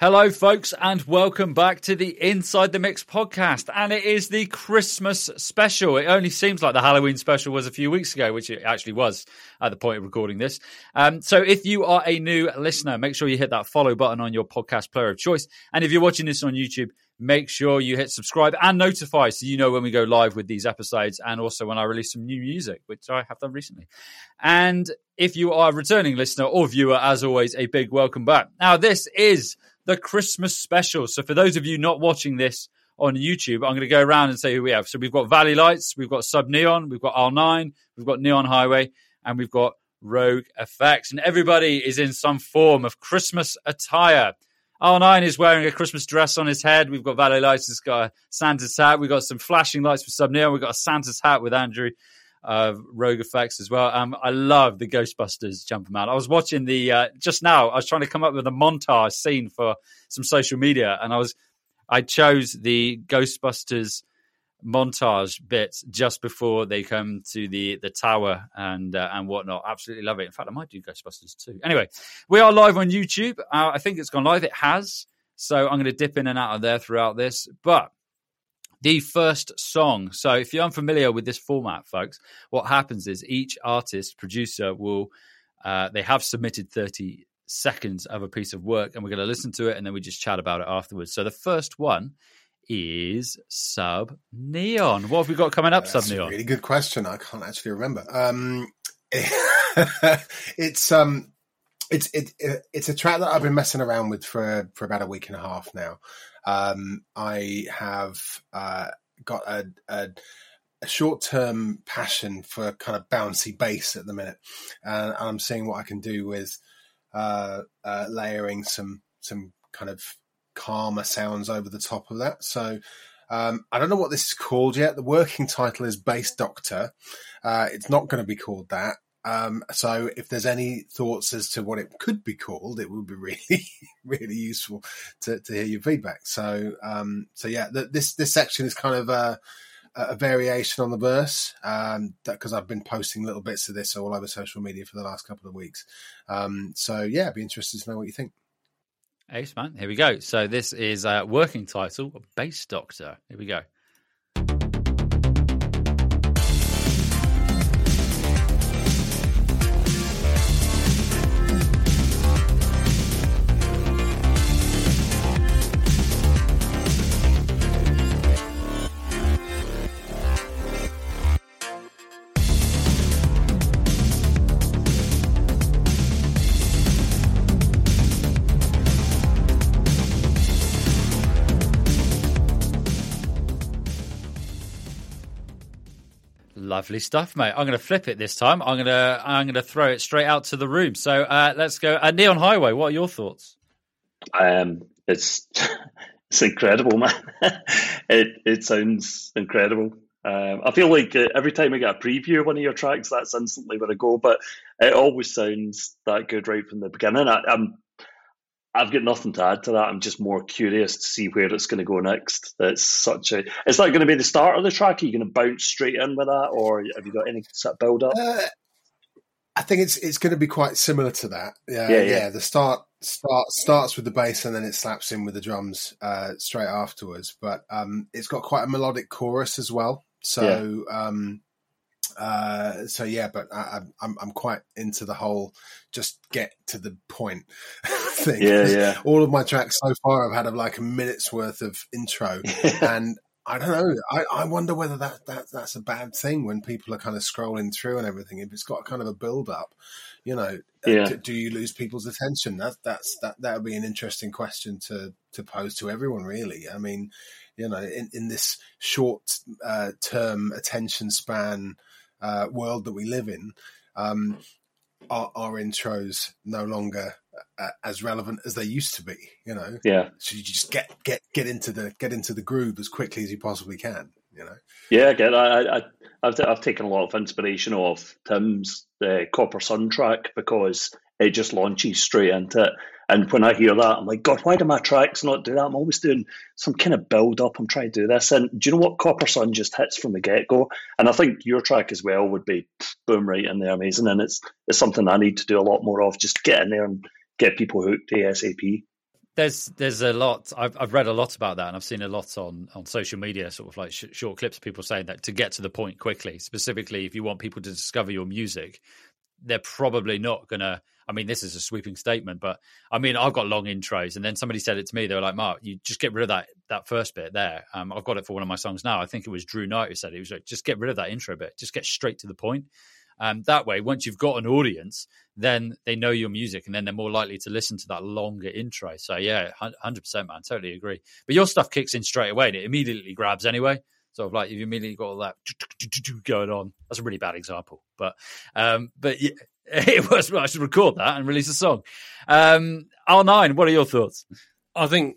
Hello, folks, and welcome back to the Inside the Mix podcast. And it is the Christmas special. It only seems like the Halloween special was a few weeks ago, which it actually was at the point of recording this. So if you are a new listener, make sure you hit that follow button on your podcast player of choice. And if you're watching this on YouTube, make sure you hit subscribe and notify so you know when we go live with these episodes and also when I release some new music, which I have done recently. And if you are a returning listener or viewer, as always, a big welcome back. Now, this is the Christmas special. So for those of you not watching this on YouTube, I'm going to go around and say who we have. So we've got Valley Lights, we've got Sub Neon, we've got R9, we've got Neon Highway, and we've got Rogue Effects. And everybody is in some form of Christmas attire. R9 is wearing a Christmas dress on his head. We've got Valley Lights has got a Santa's hat. We've got some flashing lights for Sub Neon. We've got a Santa's hat with Andrew. Rogue Effects as well. I love the Ghostbusters jumper man. I was watching just now. I was trying to come up with a montage scene for some social media, and I chose the Ghostbusters montage bits just before they come to the tower and whatnot. Absolutely love it. In fact, I might do Ghostbusters too. Anyway, we are live on YouTube. I think it's gone live. It has. So I'm going to dip in and out of there throughout this, but the first song. So if you're unfamiliar with this format, folks, what happens is each artist, producer will, they have submitted 30 seconds of a piece of work and we're going to listen to it and then we just chat about it afterwards. So the first one is Sub Neon. What have we got coming up, Sub Neon? That's a really good question. I can't actually remember. It's a track that I've been messing around with for about a week and a half now. I have got a short-term passion for kind of bouncy bass at the minute, and I'm seeing what I can do with layering some kind of calmer sounds over the top of that. So I don't know what this is called yet. The working title is Bass Doctor. It's not going to be called that. So if there's any thoughts as to what it could be called, it would be really, really useful to hear your feedback. So yeah, this section is kind of a variation on the verse, because I've been posting little bits of this all over social media for the last couple of weeks. So yeah, I'd be interested to know what you think. Ace, man. Here we go. So this is a working title, Bass Doctor. Here we go. Lovely stuff, mate. I'm going to flip it this time. I'm going to throw it straight out to the room. So let's go. Neon Highway, what are your thoughts? It's incredible, man. It sounds incredible. I feel like every time I get a preview of one of your tracks, that's instantly where I go. But it always sounds that good right from the beginning. I've got nothing to add to that. I'm just more curious to see where it's going to go next. Is that going to be the start of the track? Are you going to bounce straight in with that, or have you got any sort of build up? I think it's going to be quite similar to that. Yeah. The starts with the bass and then it slaps in with the drums straight afterwards. But it's got quite a melodic chorus as well. So yeah, but I'm quite into the whole just get to the point thing. Yeah. All of my tracks so far have had like a minute's worth of intro, and I don't know. I wonder whether that's a bad thing when people are kind of scrolling through and everything. If it's got kind of a build up, do you lose people's attention? That would be an interesting question to pose to everyone, really. I mean, in this short term attention span world that we live in, our intros no longer as relevant as they used to be. Yeah. So you just get into the groove as quickly as you possibly can. Yeah, I get that. I've taken a lot of inspiration off Tim's Copper Sun track because it just launches straight into it. And when I hear that, I'm like, God, why do my tracks not do that? I'm always doing some kind of build-up. I'm trying to do this. And do you know what? Copper Sun just hits from the get-go. And I think your track as well would be boom right in there, amazing. And it's something I need to do a lot more of, just get in there and get people hooked ASAP. There's a lot. I've read a lot about that, and I've seen a lot on social media, sort of like short clips of people saying that to get to the point quickly. Specifically, if you want people to discover your music, they're probably not gonna. I mean, this is a sweeping statement, but I mean, I've got long intros, and then somebody said it to me. They were like, "Mark, you just get rid of that first bit there." I've got it for one of my songs now. I think it was Drew Knight who said it. He was like, "Just get rid of that intro bit. Just get straight to the point." That way, once you've got an audience, then they know your music, and then they're more likely to listen to that longer intro. So yeah, 100%, man, totally agree. But your stuff kicks in straight away, and it immediately grabs anyway. Sort of like you've immediately got all that going on. That's a really bad example, but yeah, it was. I should record that and release a song. R9, what are your thoughts? I think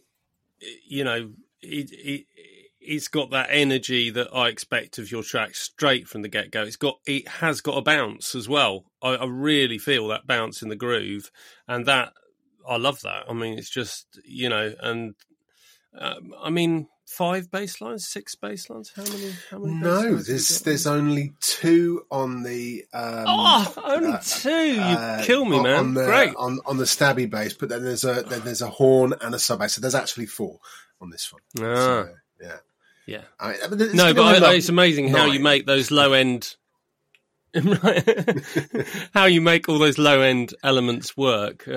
it's got that energy that I expect of your track straight from the get-go. It has got a bounce as well. I really feel that bounce in the groove, and that I love that. I mean, it's just and I mean, 5 bass lines, 6 bass lines. How many? No, there's only 2 on the. Only 2! You kill me, man. Great on the stabby bass, but then there's a horn and a sub bass. So there's actually 4 on this one. So, yeah. Yeah. It's amazing how you make those low end, how you make all those low end elements work.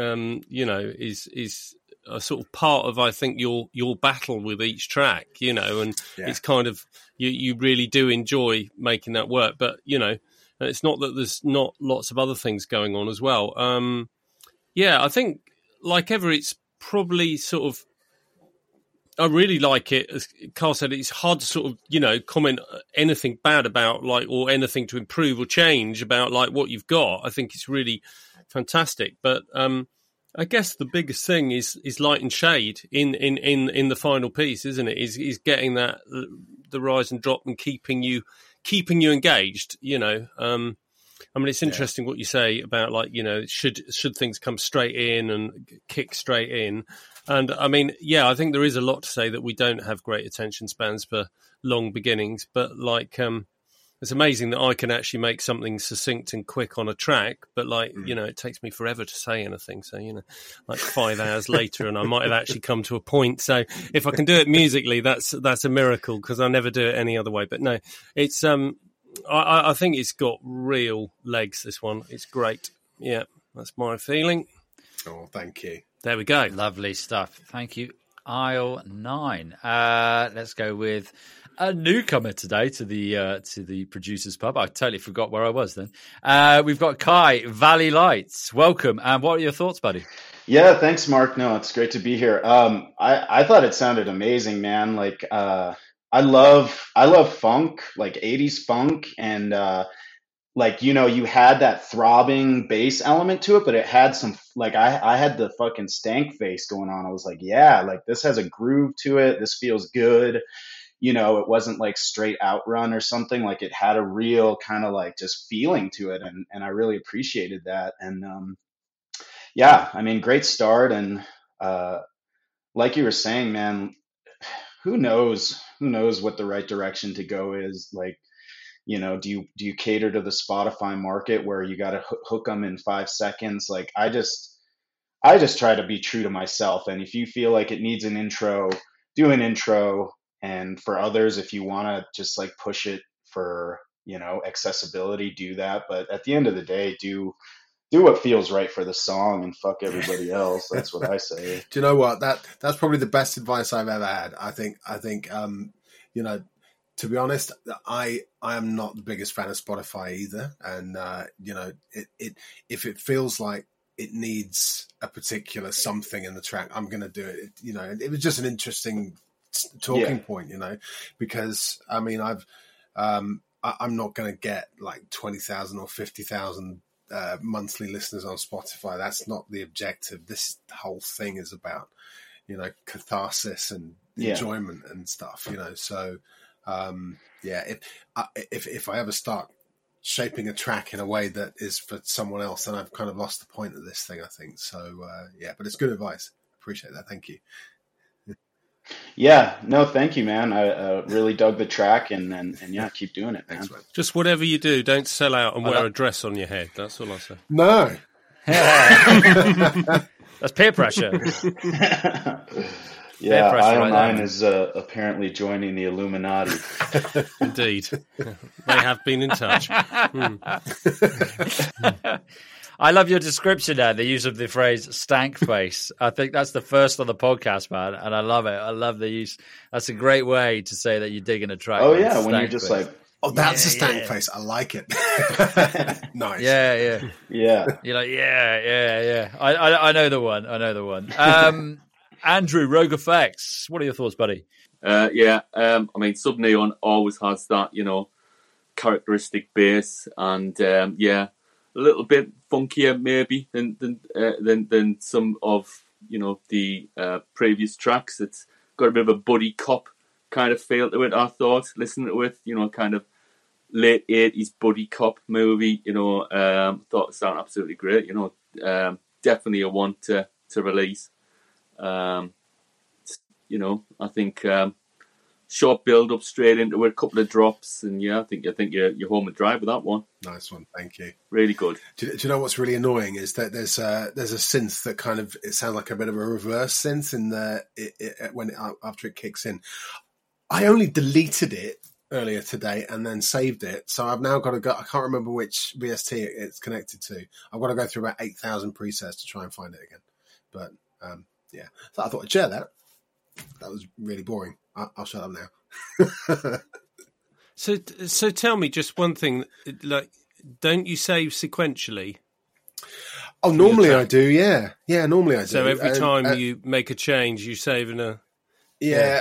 Is a sort of part of, I think, your battle with each track. It's kind of you really do enjoy making that work. But it's not that there's not lots of other things going on as well. I think like ever, it's probably sort of. I really like it. As Carl said, it's hard to sort of, comment anything bad about or anything to improve or change about what you've got. I think it's really fantastic. But I guess the biggest thing is light and shade in the final piece, isn't it? Is getting that the rise and drop and keeping you engaged. I mean, it's interesting what you say about should things come straight in and kick straight in. And I mean, I think there is a lot to say that we don't have great attention spans for long beginnings, but it's amazing that I can actually make something succinct and quick on a track, but it takes me forever to say anything. So, 5 hours later and I might have actually come to a point. So if I can do it musically, that's a miracle because I never do it any other way. But no, it's, I think it's got real legs, this one. It's great. Yeah, that's my feeling. Oh, thank you. There we go. Lovely stuff. Thank you, Aisle 9. Let's go with a newcomer today to the Producers Pub. I totally forgot where I was then. We've got Kai, Valley Lights. Welcome. And what are your thoughts, buddy? Yeah, thanks, Mark. No, it's great to be here. I thought it sounded amazing, man. I love funk, 80s funk, and you had that throbbing bass element to it, but it had some I had the fucking stank bass going on. I was like, yeah, this has a groove to it. This feels good. It wasn't straight outrun or something. It had a real kind of just feeling to it, and I really appreciated that. And I mean, great start. And like you were saying, man, who knows what the right direction to go is. Do you cater to the Spotify market where you got to hook them in 5 seconds? I just try to be true to myself. And if you feel like it needs an intro, do an intro. And for others, if you want to just push it for, accessibility, do that. But at the end of the day, do what feels right for the song and fuck everybody else. That's what I say. Do you know what? That's probably the best advice I've ever had. I think, to be honest, I am not the biggest fan of Spotify either. And, if it feels like it needs a particular something in the track, I'm going to do it. It was just an interesting talking point, because I mean, I'm not going to get 20,000 or 50,000 monthly listeners on Spotify. That's not the objective. This whole thing is about, catharsis and enjoyment and stuff, So, if I ever start shaping a track in a way that is for someone else, then I've kind of lost the point of this thing, I think. So, but it's good advice. Appreciate that. Thank you. Yeah, no, thank you, man. I really dug the track, and keep doing it, man. Thanks, just whatever you do, don't sell out and wear a dress on your head. That's all I say. No. That's peer pressure. Yeah, Iron Mine is apparently joining the Illuminati. Indeed. They have been in touch. I love your description there, the use of the phrase stank face. I think that's the first on the podcast, man, and I love it. I love the use. That's a great way to say that you're digging a track. Oh, yeah, when you're just face. like... Oh, that's a stank face. I like it. Nice. Yeah. You're like, yeah. I know the one. Andrew, Rogue Effects. What are your thoughts, buddy? I mean, Subneon always has that, characteristic bass, and a little bit funkier maybe than some of the previous tracks. It's got a bit of a buddy cop kind of feel to it. I thought listening to it, kind of late 80s buddy cop movie. Thought it sounded absolutely great. Definitely a one to release. I think short build up straight into it, a couple of drops, and I think you're home and dry with that one. Nice one, thank you. Really good. Do you know what's really annoying is that there's a synth that kind of, it sounds like a bit of a reverse synth in after it kicks in. I only deleted it earlier today and then saved it, so I've now got to go. I can't remember which VST it's connected to. I've got to go through about 8,000 presets to try and find it again. But so I thought I'd share that. That was really boring. I'll shut up now. So tell me just one thing. Like, don't you save sequentially? Oh, normally I do. Yeah, normally I do. So every time you make a change, you save in a. Yeah,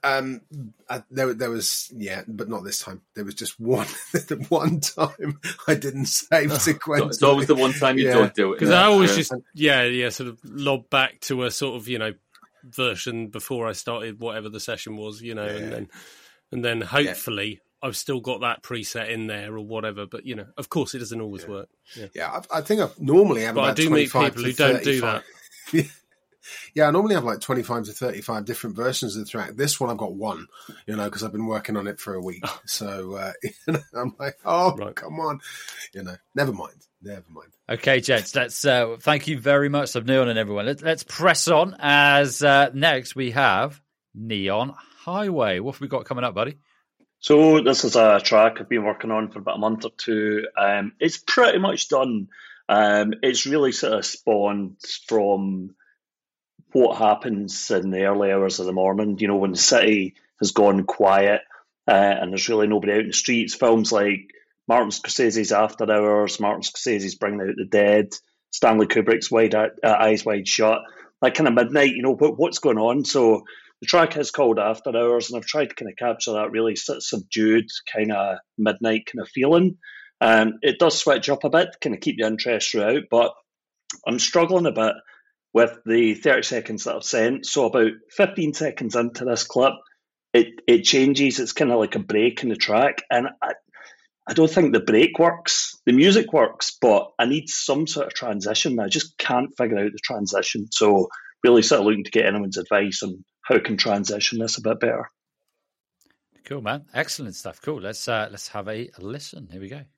there was, but not this time. There was just one time I didn't save sequentially. It's always the one time you don't do it. Because I always just sort of lob back to a sort of version before I started whatever the session was, and then hopefully I've still got that preset in there or whatever. But of course, it doesn't always work. Yeah, I think I normally have. But about I do meet people who don't do that. Yeah, I normally have like 25 to 35 different versions of the track. This one I've got one, because I've been working on it for a week. So I'm like, come on, never mind. Okay, gents, let's thank you very much, Subneon and everyone. Let's press on as next we have Neon Highway. What have we got coming up, buddy? So this is a track I've been working on for about a month or two. It's pretty much done. It's really sort of spawned from what happens in the early hours of the morning, when the city has gone quiet and there's really nobody out in the streets. Films like Martin Scorsese's After Hours, Martin Scorsese's Bringing Out the Dead, Stanley Kubrick's Eyes Wide Shut, that kind of midnight, what's going on? So the track is called After Hours, and I've tried to kind of capture that really subdued kind of midnight kind of feeling. It does switch up a bit, kind of keep the interest throughout, but I'm struggling a bit with the 30 seconds that I've sent. So about 15 seconds into this clip, it changes. It's kind of like a break in the track. And I don't think the break works. The music works, but I need some sort of transition. I just can't figure out the transition. So really sort of looking to get anyone's advice on how I can transition this a bit better. Cool, man. Excellent stuff. Cool. Let's have a listen. Here we go.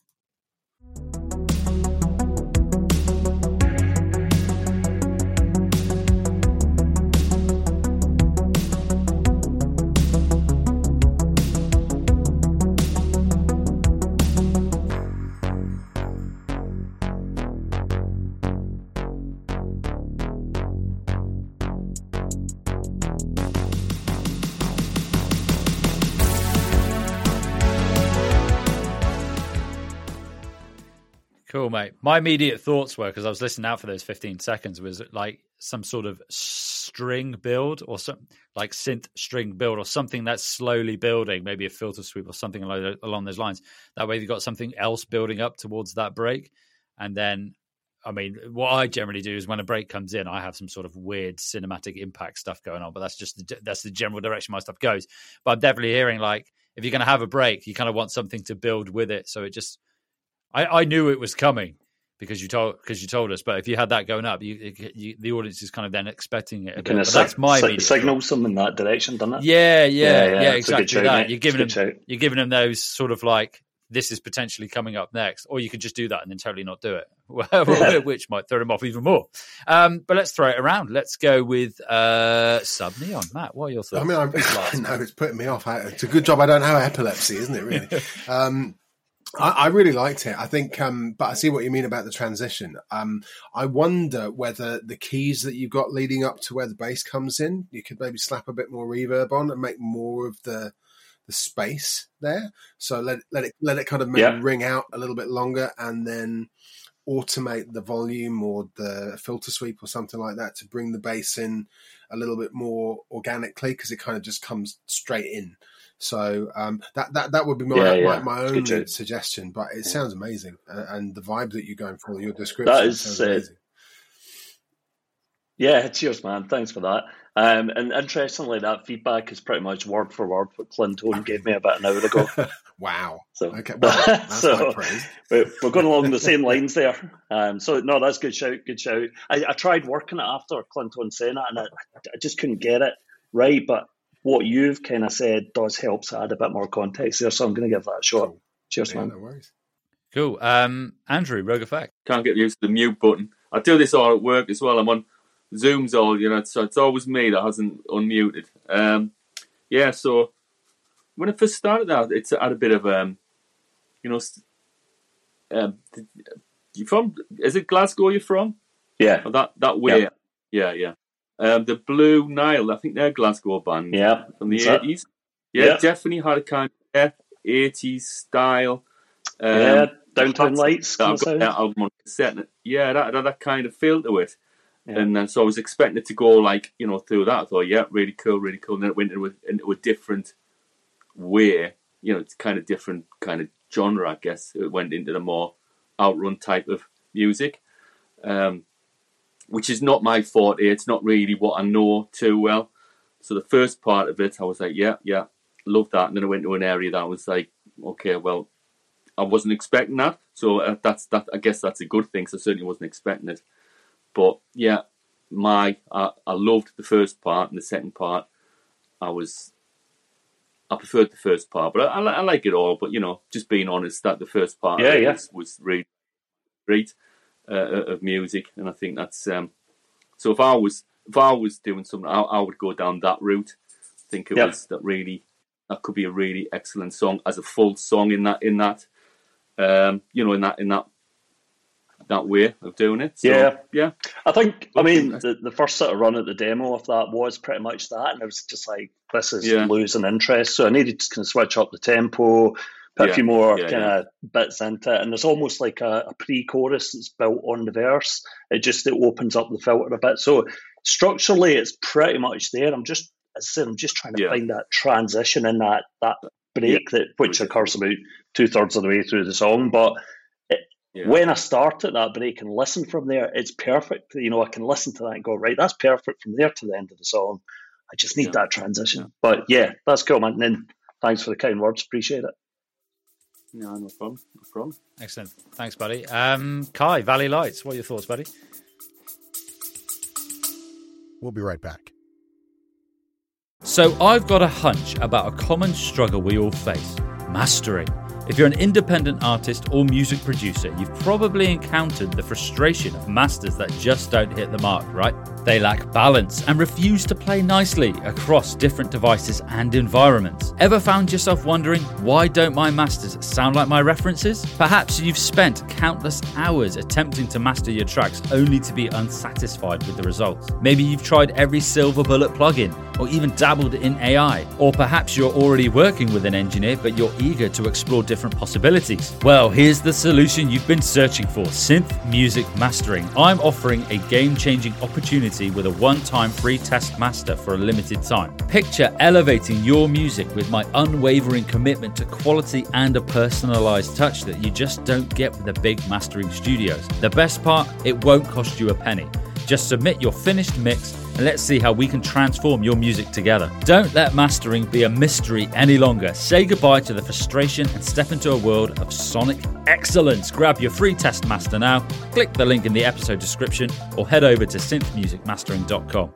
Cool, mate. My immediate thoughts were, because I was listening out for those 15 seconds, was like some sort of string build or some like synth string build or something that's slowly building, maybe a filter sweep or something along those lines. That way you've got something else building up towards that break. And then, I mean, what I generally do is when a break comes in, I have some sort of weird cinematic impact stuff going on, but that's the general direction my stuff goes. But I'm definitely hearing like, if you're going to have a break, you kind of want something to build with it. So it just, I knew it was coming because you told us. But if you had that going up, the audience is kind of then expecting it. Kind of that's my signals them in that direction, doesn't it? Yeah, exactly that. You're giving them those sort of like this is potentially coming up next, or you could just do that and then totally not do it, which might throw them off even more. But let's throw it around. Let's go with Sub Neon. Matt, what are your thoughts? I mean, I know it's putting me off. It's a good job I don't have epilepsy, isn't it, really? I really liked it. I think, but I see what you mean about the transition. I wonder whether the keys that you've got leading up to where the bass comes in, you could maybe slap a bit more reverb on and make more of the space there. So let it kind of maybe ring out a little bit longer, and then automate the volume or the filter sweep or something like that to bring the bass in a little bit more organically, because it kind of just comes straight in. So that would be my only suggestion, but it sounds amazing, and the vibe that you're going for, your description sounds amazing. Yeah, cheers, man. Thanks for that. And interestingly, that feedback is pretty much word for word what Clinton gave me about an hour ago. Wow. So, okay, well, that's my praise. We're going along the same lines there. So, no, that's good shout. Good shout. I tried working it after Clinton saying that, and I just couldn't get it right, but what you've kind of said does help to add a bit more context there, so I'm going to give that a shot. Cool. Cheers, man. No worries. Cool. Andrew, Rogue Effect. Can't get used to the mute button. I do this all at work as well. I'm on Zoom's all, so it's always me that hasn't unmuted. So when I first started out, it's had a bit of, you from, is it Glasgow you're from? Yeah. Oh, that way. Yeah. The Blue Nile, I think they're a Glasgow band. Yeah. From the 80s. Yeah, definitely had a kind of 80s style. Downtown Lights. I've got that album on cassette. That kind of feel to it. Yeah. And then so I was expecting it to go through that. I thought, really cool. And then it went into a different way. It's kind of different kind of genre, I guess. It went into the more outrun type of music. Which is not my forte. It's not really what I know too well. So the first part of it, I was like, yeah, love that. And then I went to an area that I was like, okay, well, I wasn't expecting that. So that's that. I guess that's a good thing. So I certainly wasn't expecting it. But yeah, I loved the first part, and the second part, I preferred the first part. But I like it all. But just being honest, that the first part was really great. Of music, and I think that's so. If I was doing something, I would go down that route. I think that could be a really excellent song as a full song in that way of doing it. So, yeah. I think the first sort of run at the demo of that was pretty much that, and I was just like, this is losing interest. So I needed to kind of switch up the tempo. Put a few more kind of bits into it, and there's almost like a pre-chorus that's built on the verse. It opens up the filter a bit. So structurally, it's pretty much there. I'm just trying to find that transition in that break which occurs about 2/3 of the way through the song. But when I start at that break and listen from there, it's perfect. I can listen to that and go, right, that's perfect from there to the end of the song. I just need that transition. Yeah. But yeah, that's cool, man. And thanks for the kind words. Appreciate it. No, no problem. Excellent. Thanks, buddy. Kai, Valley Lights, what are your thoughts, buddy? We'll be right back. So I've got a hunch about a common struggle we all face: mastering. If you're an independent artist or music producer, you've probably encountered the frustration of masters that just don't hit the mark, right? They lack balance and refuse to play nicely across different devices and environments. Ever found yourself wondering, why don't my masters sound like my references? Perhaps you've spent countless hours attempting to master your tracks only to be unsatisfied with the results. Maybe you've tried every silver bullet plugin or even dabbled in AI. Or perhaps you're already working with an engineer, but you're eager to explore different possibilities. Well, here's the solution you've been searching for: Synth Music Mastering. I'm offering a game-changing opportunity with a one-time free test master for a limited time. Picture elevating your music with my unwavering commitment to quality and a personalized touch that you just don't get with the big mastering studios. The best part, it won't cost you a penny. Just submit your finished mix and let's see how we can transform your music together. Don't let mastering be a mystery any longer. Say goodbye to the frustration and step into a world of sonic excellence. Grab your free test master now, click the link in the episode description, or head over to synthmusicmastering.com.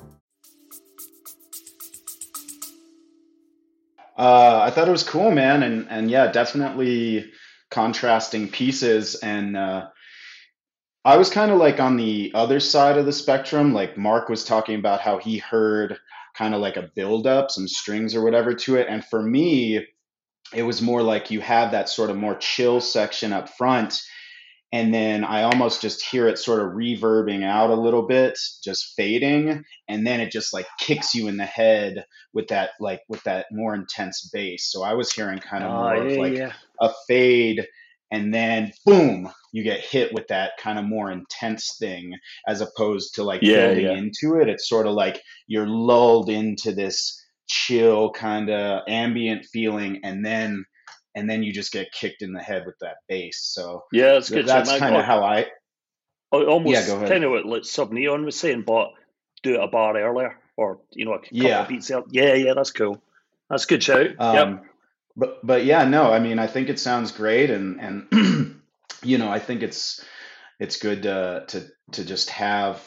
I thought it was cool, man, and yeah, definitely contrasting pieces. And I was kind of like on the other side of the spectrum. Like Mark was talking about how he heard kind of like a build up, some strings or whatever to it. And for me, it was more like you have that sort of more chill section up front. And then I almost just hear it sort of reverbing out a little bit, just fading. And then it just like kicks you in the head with that more intense bass. So I was hearing kind of more of like a fade, and then boom, you get hit with that kind of more intense thing, as opposed to like building into it. It's sort of like you're lulled into this chill kind of ambient feeling, and then you just get kicked in the head with that bass. So yeah, it's good. That's kind of how I almost go ahead. Kind of what like Subneon was saying, but do it a bar earlier, or a couple of beats out. Yeah, that's cool. That's a good shout. Yep. But yeah, no, I mean, I think it sounds great, and I think it's good to just have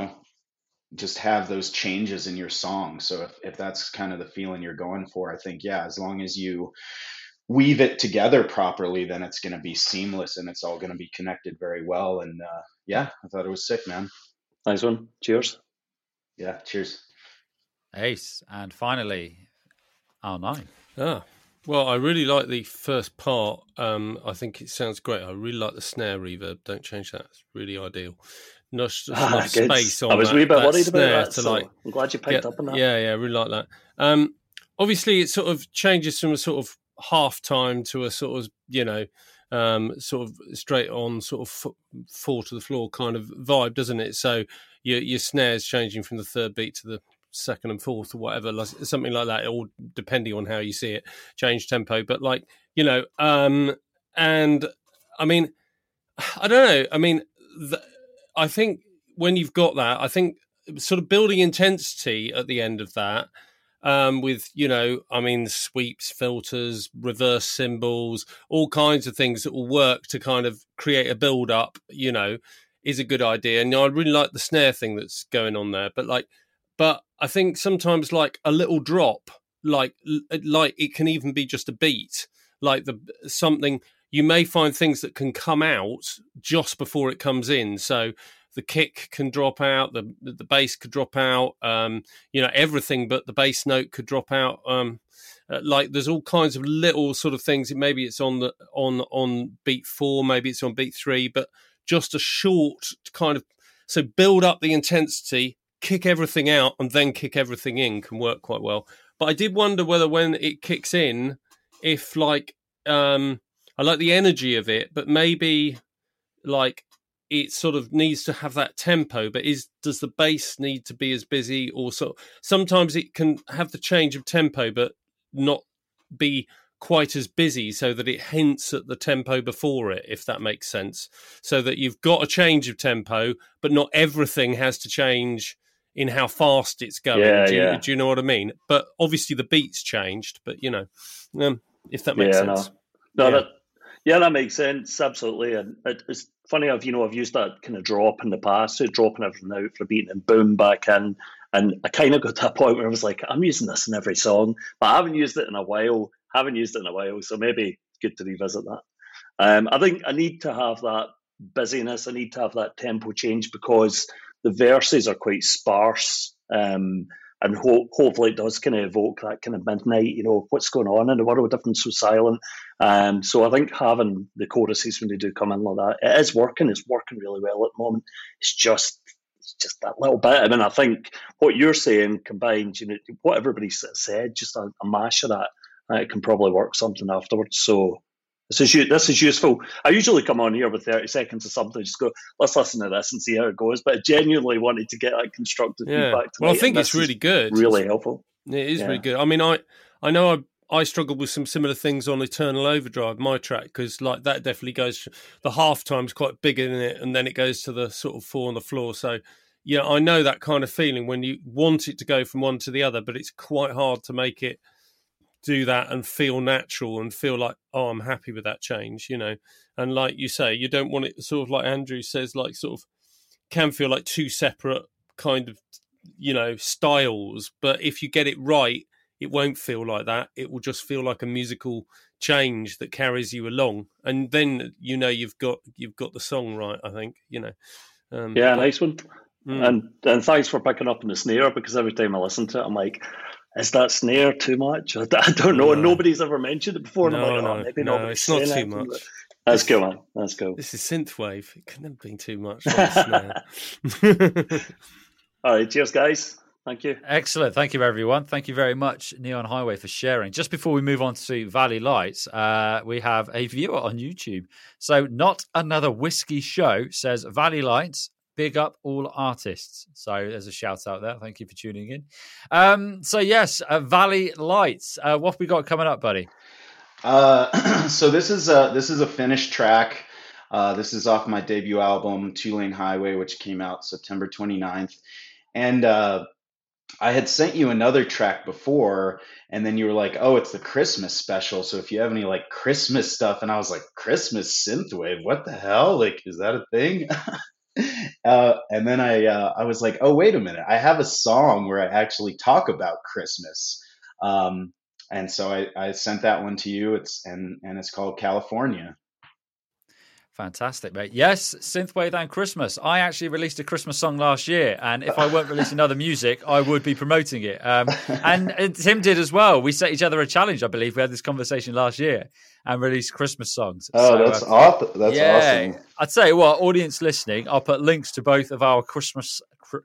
those changes in your song. So if that's kind of the feeling you're going for, I think as long as you weave it together properly, then it's going to be seamless and it's all going to be connected very well. And I thought it was sick, man. Nice one. Cheers. Yeah, cheers. Ace. And finally, R9. Well, I really like the first part. I think it sounds great. I really like the snare reverb. Don't change that. It's really ideal. Not space on. I was a wee bit worried about that. So I'm glad you picked up on that. Yeah, I really like that. Obviously, it sort of changes from a sort of half time to a sort of sort of straight on sort of fall to the floor kind of vibe, doesn't it? So your snares changing from the third beat to the second and fourth or whatever, something like that, all depending on how you see it, change tempo. But and I mean, I don't know. I mean, I think when you've got that, I think sort of building intensity at the end of that, with sweeps, filters, reverse cymbals, all kinds of things that will work to kind of create a build up, is a good idea. And I really like the snare thing that's going on there, but I think sometimes like a little drop, like it can even be just a beat, like something. You may find things that can come out just before it comes in. So the kick can drop out, the bass could drop out, everything but the bass note could drop out. Like there's all kinds of little sort of things. Maybe it's on beat 4, maybe it's on beat 3, but just a short kind of, so build up the intensity, kick everything out, and then kick everything in can work quite well. But I did wonder whether when it kicks in, if I like the energy of it, but maybe like it sort of needs to have that tempo. But does the bass need to be as busy? Or sometimes it can have the change of tempo, but not be quite as busy, so that it hints at the tempo before it, if that makes sense. So that you've got a change of tempo, but not everything has to change in how fast it's going. Do you know what I mean? But obviously the beat's changed, but if that makes sense. That makes sense, absolutely. And it's funny, I've used that kind of drop in the past, so dropping everything out for a beat and boom back in. And I kind of got to a point where I was like, I'm using this in every song, but I haven't used it in a while. So maybe it's good to revisit that. I think I need to have that busyness. I need to have that tempo change because the verses are quite sparse. And hopefully it does kind of evoke that kind of midnight, what's going on in the world, everything's so silent. So I think having the choruses when they do come in like that, it is working. It's working really well at the moment. It's just that little bit. I mean, I think what you're saying combined, what everybody said, just a mash of that, it can probably work something afterwards. So this is useful. I usually come on here with 30 seconds or something, just go, let's listen to this and see how it goes. But I genuinely wanted to get that constructive feedback tonight. Well, I think it's really good. Really helpful. It is really good. I mean, I know I struggled with some similar things on Eternal Overdrive, my track, because like that definitely goes, the half time's quite big in it, and then it goes to the sort of 4 on the floor. So, I know that kind of feeling when you want it to go from one to the other, but it's quite hard to make it do that and feel natural and feel like, oh, I'm happy with that change, And like you say, you don't want it sort of like Andrew says, like sort of can feel like two separate kind of, styles. But if you get it right, it won't feel like that. It will just feel like a musical change that carries you along, and then you've got the song right. I think nice one. And thanks for picking up on the snare, because every time I listen to it, I'm like, is that snare too much? I don't know. And nobody's ever mentioned it before. And I'm like, maybe nobody's it's not too much. But that's cool, man. That's cool. This is synthwave. It couldn't have been too much. Snare. All right, cheers, guys. Thank you. Excellent. Thank you, everyone. Thank you very much, Neon Highway, for sharing. Just before we move on to Valley Lights, we have a viewer on YouTube. So, Not Another Whiskey Show says, Valley Lights, big up all artists. So there's a shout out there. Thank you for tuning in. So yes, Valley Lights. What have we got coming up, buddy? So this is a finished track. This is off my debut album, Two Lane Highway, which came out September 29th. And I had sent you another track before, and then you were like, oh, it's the Christmas special. So if you have any like Christmas stuff, and I was like, Christmas synthwave, what the hell? Like, is that a thing? And then I was like, oh, wait a minute. I have a song where I actually talk about Christmas. And so I sent that one to you. It's called California. Fantastic, mate. Yes, synthwave and Christmas. I actually released a Christmas song last year, and if I weren't releasing other music, I would be promoting it. And Tim did as well. We set each other a challenge, I believe. We had this conversation last year and released Christmas songs. Oh, so, that's awesome. That's awesome. I'd say, well, audience listening, I'll put links to both of our Christmas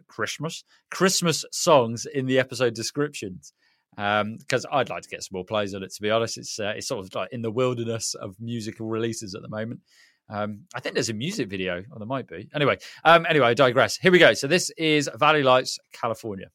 songs in the episode descriptions. Because I'd like to get some more plays on it, to be honest. It's sort of like in the wilderness of musical releases at the moment. I think there's a music video, or there might be. Anyway, I digress. Here we go. So this is Valley Lights, California.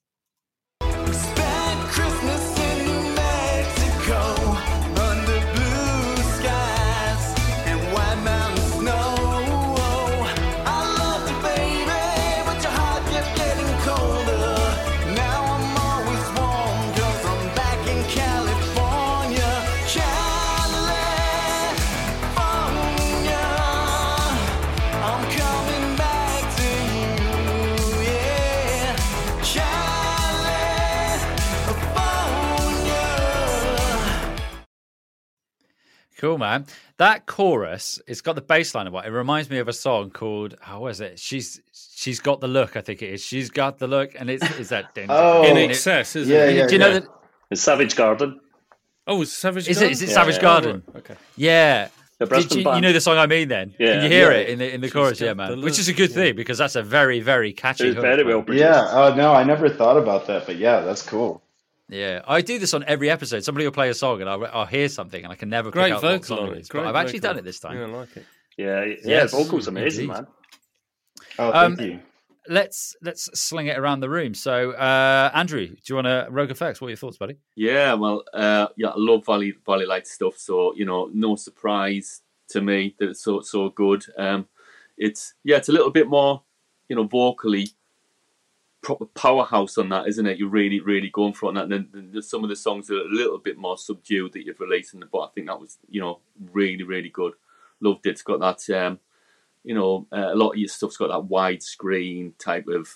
Cool, man. That chorus, it's got the bass line of it. It reminds me of a song called, how was it? She's got the look, I think it is. She's got the look, and is that In Excess, isn't it? Yeah, do you know that? It's Savage Garden. Oh, it's Savage Garden? Is it Savage Garden? Oh, okay. Yeah. You know the song I mean then? Yeah. Can you hear it in the chorus? Yeah, man. Which is a good thing, because that's a very, very catchy hook. Very well produced. Yeah. Oh, no, I never thought about that, but yeah, that's cool. Yeah, I do this on every episode. Somebody will play a song and I'll hear something and I can never pick out what song it is. But I've actually done it this time. Yeah, I like it. Yeah, vocals amazing, man. Oh, thank you. Let's sling it around the room. So, Andrew, do you want to Rogue Effects? What are your thoughts, buddy? Yeah, well, I love Valley Light stuff. So no surprise to me that it's so good. It's a little bit more, vocally. Proper powerhouse on that, isn't it? You're really, really going for it on that. And then there's some of the songs that are a little bit more subdued that you've released, but I think that was, really, really good. Loved it. It's got that, a lot of your stuff's got that widescreen type of,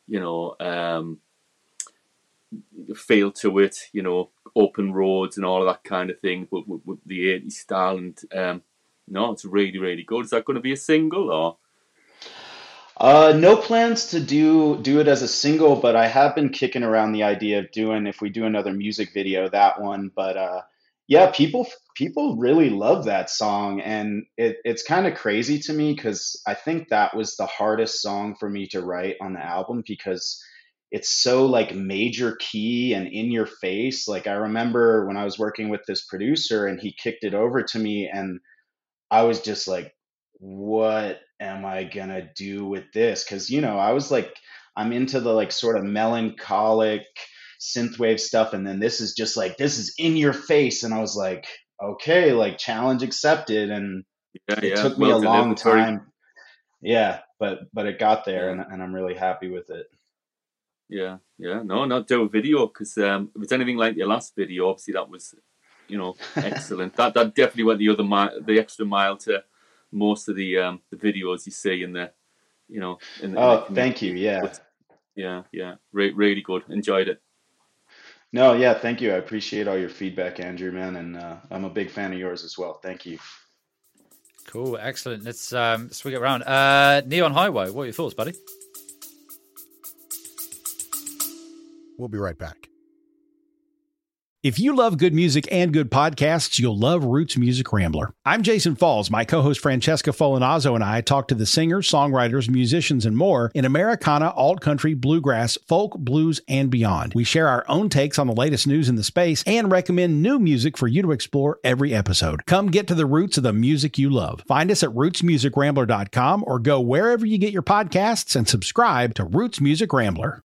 feel to it. Open roads and all of that kind of thing, but with the 80s style. And it's really, really good. Is that going to be a single or? No plans to do it as a single, but I have been kicking around the idea of doing, if we do another music video, that one. But people really love that song, and it's kind of crazy to me because I think that was the hardest song for me to write on the album because it's so like major key and in your face. Like I remember when I was working with this producer and he kicked it over to me and I was just like, what am I gonna do with this? Because I was like, I'm into the like sort of melancholic synthwave stuff, and then this is just like, this is in your face, and I was like, okay, like challenge accepted, and it took me a long time. Yeah, but it got there, and I'm really happy with it. Yeah, no, not do a video because if it's anything like your last video, obviously that was, excellent. that definitely went the extra mile to most of the videos you see in the, thank you. Yeah. Yeah. Really good. Enjoyed it. No, yeah, thank you. I appreciate all your feedback, Andrew, man, and I'm a big fan of yours as well. Thank you. Cool, excellent. Let's swing it around. Neon Highway, what are your thoughts, buddy? We'll be right back. If you love good music and good podcasts, you'll love Roots Music Rambler. I'm Jason Falls. My co-host Francesca Folinazzo and I talk to the singers, songwriters, musicians, and more in Americana, alt-country, bluegrass, folk, blues, and beyond. We share our own takes on the latest news in the space and recommend new music for you to explore every episode. Come get to the roots of the music you love. Find us at rootsmusicrambler.com or go wherever you get your podcasts and subscribe to Roots Music Rambler.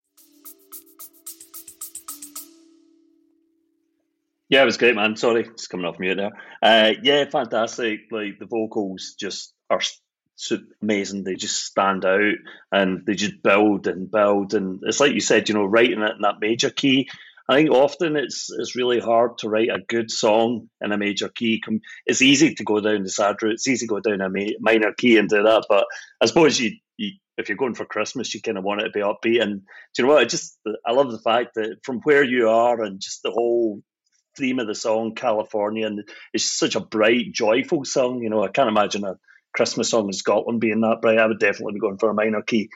Yeah, it was great, man. Sorry, just coming off mute there. Yeah, fantastic. Like the vocals just are so amazing. They just stand out, and they just build and build. And it's like you said, writing it in that major key. I think often it's really hard to write a good song in a major key. It's easy to go down the sad route. It's easy to go down a minor key and do that. But I suppose you if you're going for Christmas, you kind of want it to be upbeat. And do you know what? I love the fact that from where you are and just the whole theme of the song, California, and it's such a bright, joyful song. I can't imagine a Christmas song in Scotland being that bright. I would definitely be going for a minor key.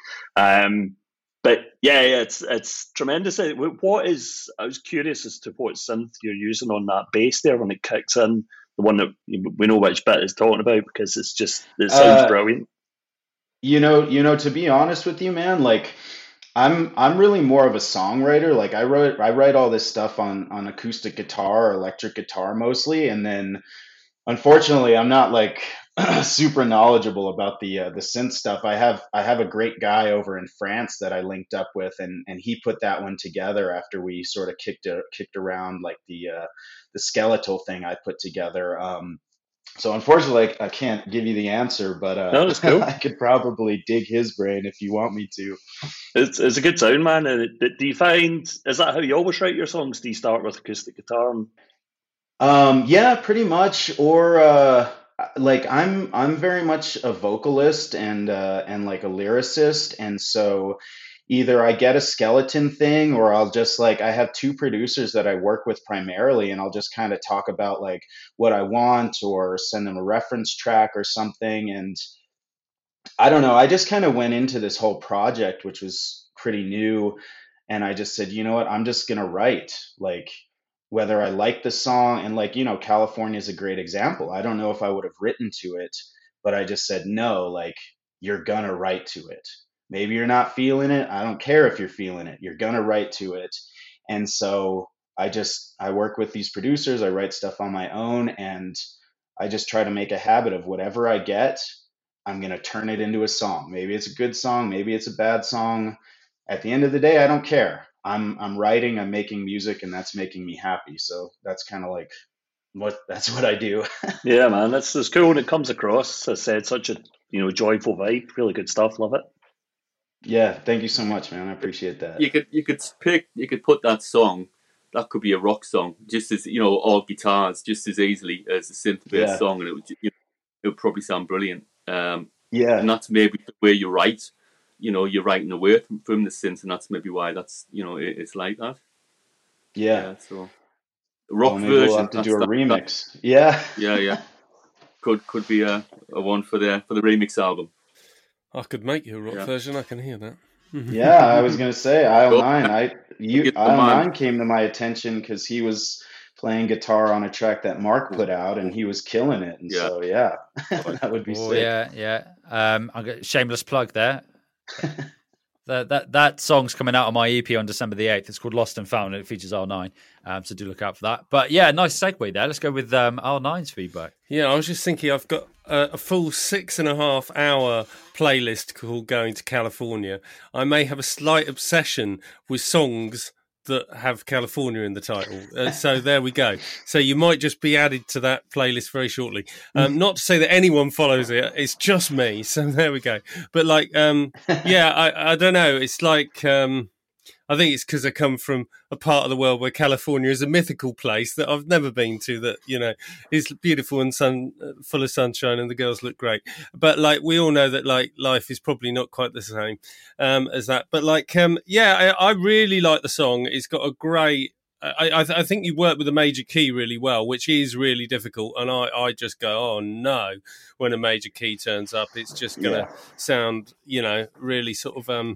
But yeah, it's tremendous. I was curious as to what synth you're using on that bass there when it kicks in, the one that we know which bit it's talking about, because it sounds brilliant. To be honest with you, man, like I'm really more of a songwriter. Like I write all this stuff on acoustic guitar or electric guitar mostly, and then unfortunately I'm not like super knowledgeable about the synth stuff. I have a great guy over in France that I linked up with, and he put that one together after we sort of kicked around like the skeletal thing I put together. So unfortunately, I can't give you the answer, but no, that's cool. I could probably dig his brain if you want me to. It's a good sound, man. Do you find, is that how you always write your songs? Do you start with acoustic guitar? Yeah, pretty much. Or like I'm very much a vocalist and like a lyricist, and so either I get a skeleton thing, or I'll just I have two producers that I work with primarily, and I'll just kind of talk about like what I want or send them a reference track or something. And I don't know, I just kind of went into this whole project, which was pretty new, and I just said, you know what, I'm just going to write, like whether I like the song. And California is a great example. I don't know if I would have written to it, but I just said, no, like you're going to write to it. Maybe you're not feeling it. I don't care if you're feeling it. You're going to write to it. And so I work with these producers. I write stuff on my own, and I just try to make a habit of whatever I get, I'm going to turn it into a song. Maybe it's a good song. Maybe it's a bad song. At the end of the day, I don't care. I'm writing, I'm making music, and that's making me happy. So that's kind of like that's what I do. Yeah, man. That's cool when it comes across. As I said, such a, joyful vibe. Really good stuff. Love it. Yeah, thank you so much, man. I appreciate that. You could put that song, that could be a rock song, just as all guitars, just as easily as a synth-based song, and it would probably sound brilliant. And that's maybe the way you write. You're writing away from the synth, and that's maybe why that's it's like that. Yeah. So rock version. We'll have to do a remix. Yeah. Yeah. Could be a one for the remix album. I could make you a rock version. I can hear that. Yeah, I was gonna say Isle 9. Isle 9 came to my attention because he was playing guitar on a track that Mark put out, and he was killing it. And so that would be sick. Yeah. I got a shameless plug there. That song's coming out on my EP on December the 8th. It's called Lost and Found, and it features R9. So do look out for that. But yeah, nice segue there. Let's go with R9's feedback. Yeah, I was just thinking I've got a full 6.5 hour playlist called Going to California. I may have a slight obsession with songs that have California in the title. So there we go. So you might just be added to that playlist very shortly. Not to say that anyone follows it. It's just me. So there we go. But I don't know. It's like, I think it's because I come from a part of the world where California is a mythical place that I've never been to, that, is beautiful and full of sunshine and the girls look great. But we all know that life is probably not quite the same as that. But I really like the song. It's got a great I think you work with a major key really well, which is really difficult. And I just go, oh no, when a major key turns up, it's just going to sound, really sort of,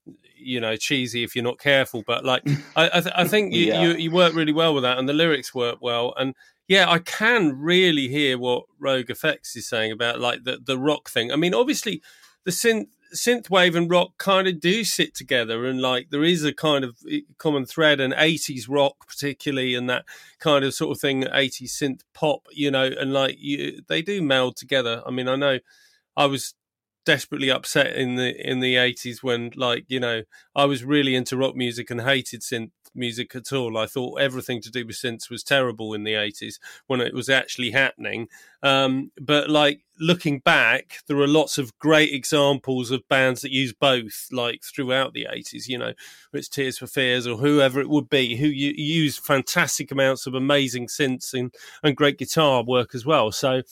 cheesy if you're not careful. But like, I think you work really well with that, and the lyrics work well. And yeah, I can really hear what Rogue Effects is saying about like the rock thing. I mean, obviously the synthwave and rock kind of do sit together, and like there is a kind of common thread, and 80s rock particularly, and that kind of sort of thing, 80s synth pop, and like they do meld together. I mean, I know I was desperately upset in the 80s when, like, I was really into rock music and hated synth music at all. I thought everything to do with synths was terrible in the 80s when it was actually happening. But like looking back, there are lots of great examples of bands that use both, like throughout the 80s, it's Tears for Fears or whoever it would be, who use fantastic amounts of amazing synths and great guitar work as well. So,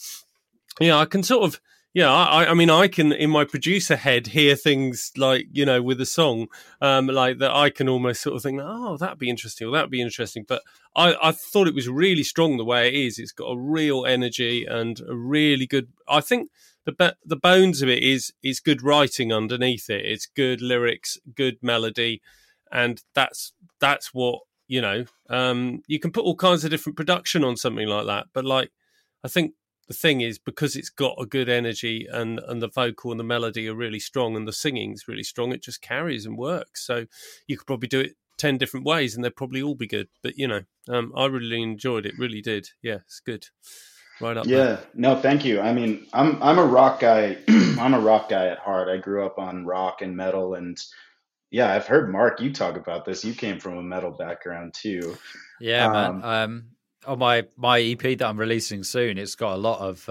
I can sort of, I mean, I can, in my producer head, hear things like, with a song, like that I can almost sort of think, oh, that'd be interesting, or that'd be interesting. But I thought it was really strong the way it is. It's got a real energy and a really good, I think the bones of it is good writing underneath it. It's good lyrics, good melody. And that's what, you can put all kinds of different production on something like that. But like, I think, the thing is, because it's got a good energy and the vocal and the melody are really strong and the singing's really strong, it just carries and works. So you could probably do it 10 different ways and they'd probably all be good. But, I really enjoyed it, really did. Yeah, it's good. Right up there. No, thank you. I mean, I'm a rock guy. I'm a rock guy at heart. I grew up on rock and metal, and yeah, I've heard Mark, you talk about this. You came from a metal background too. Yeah, man. On my EP that I'm releasing soon, it's got a lot of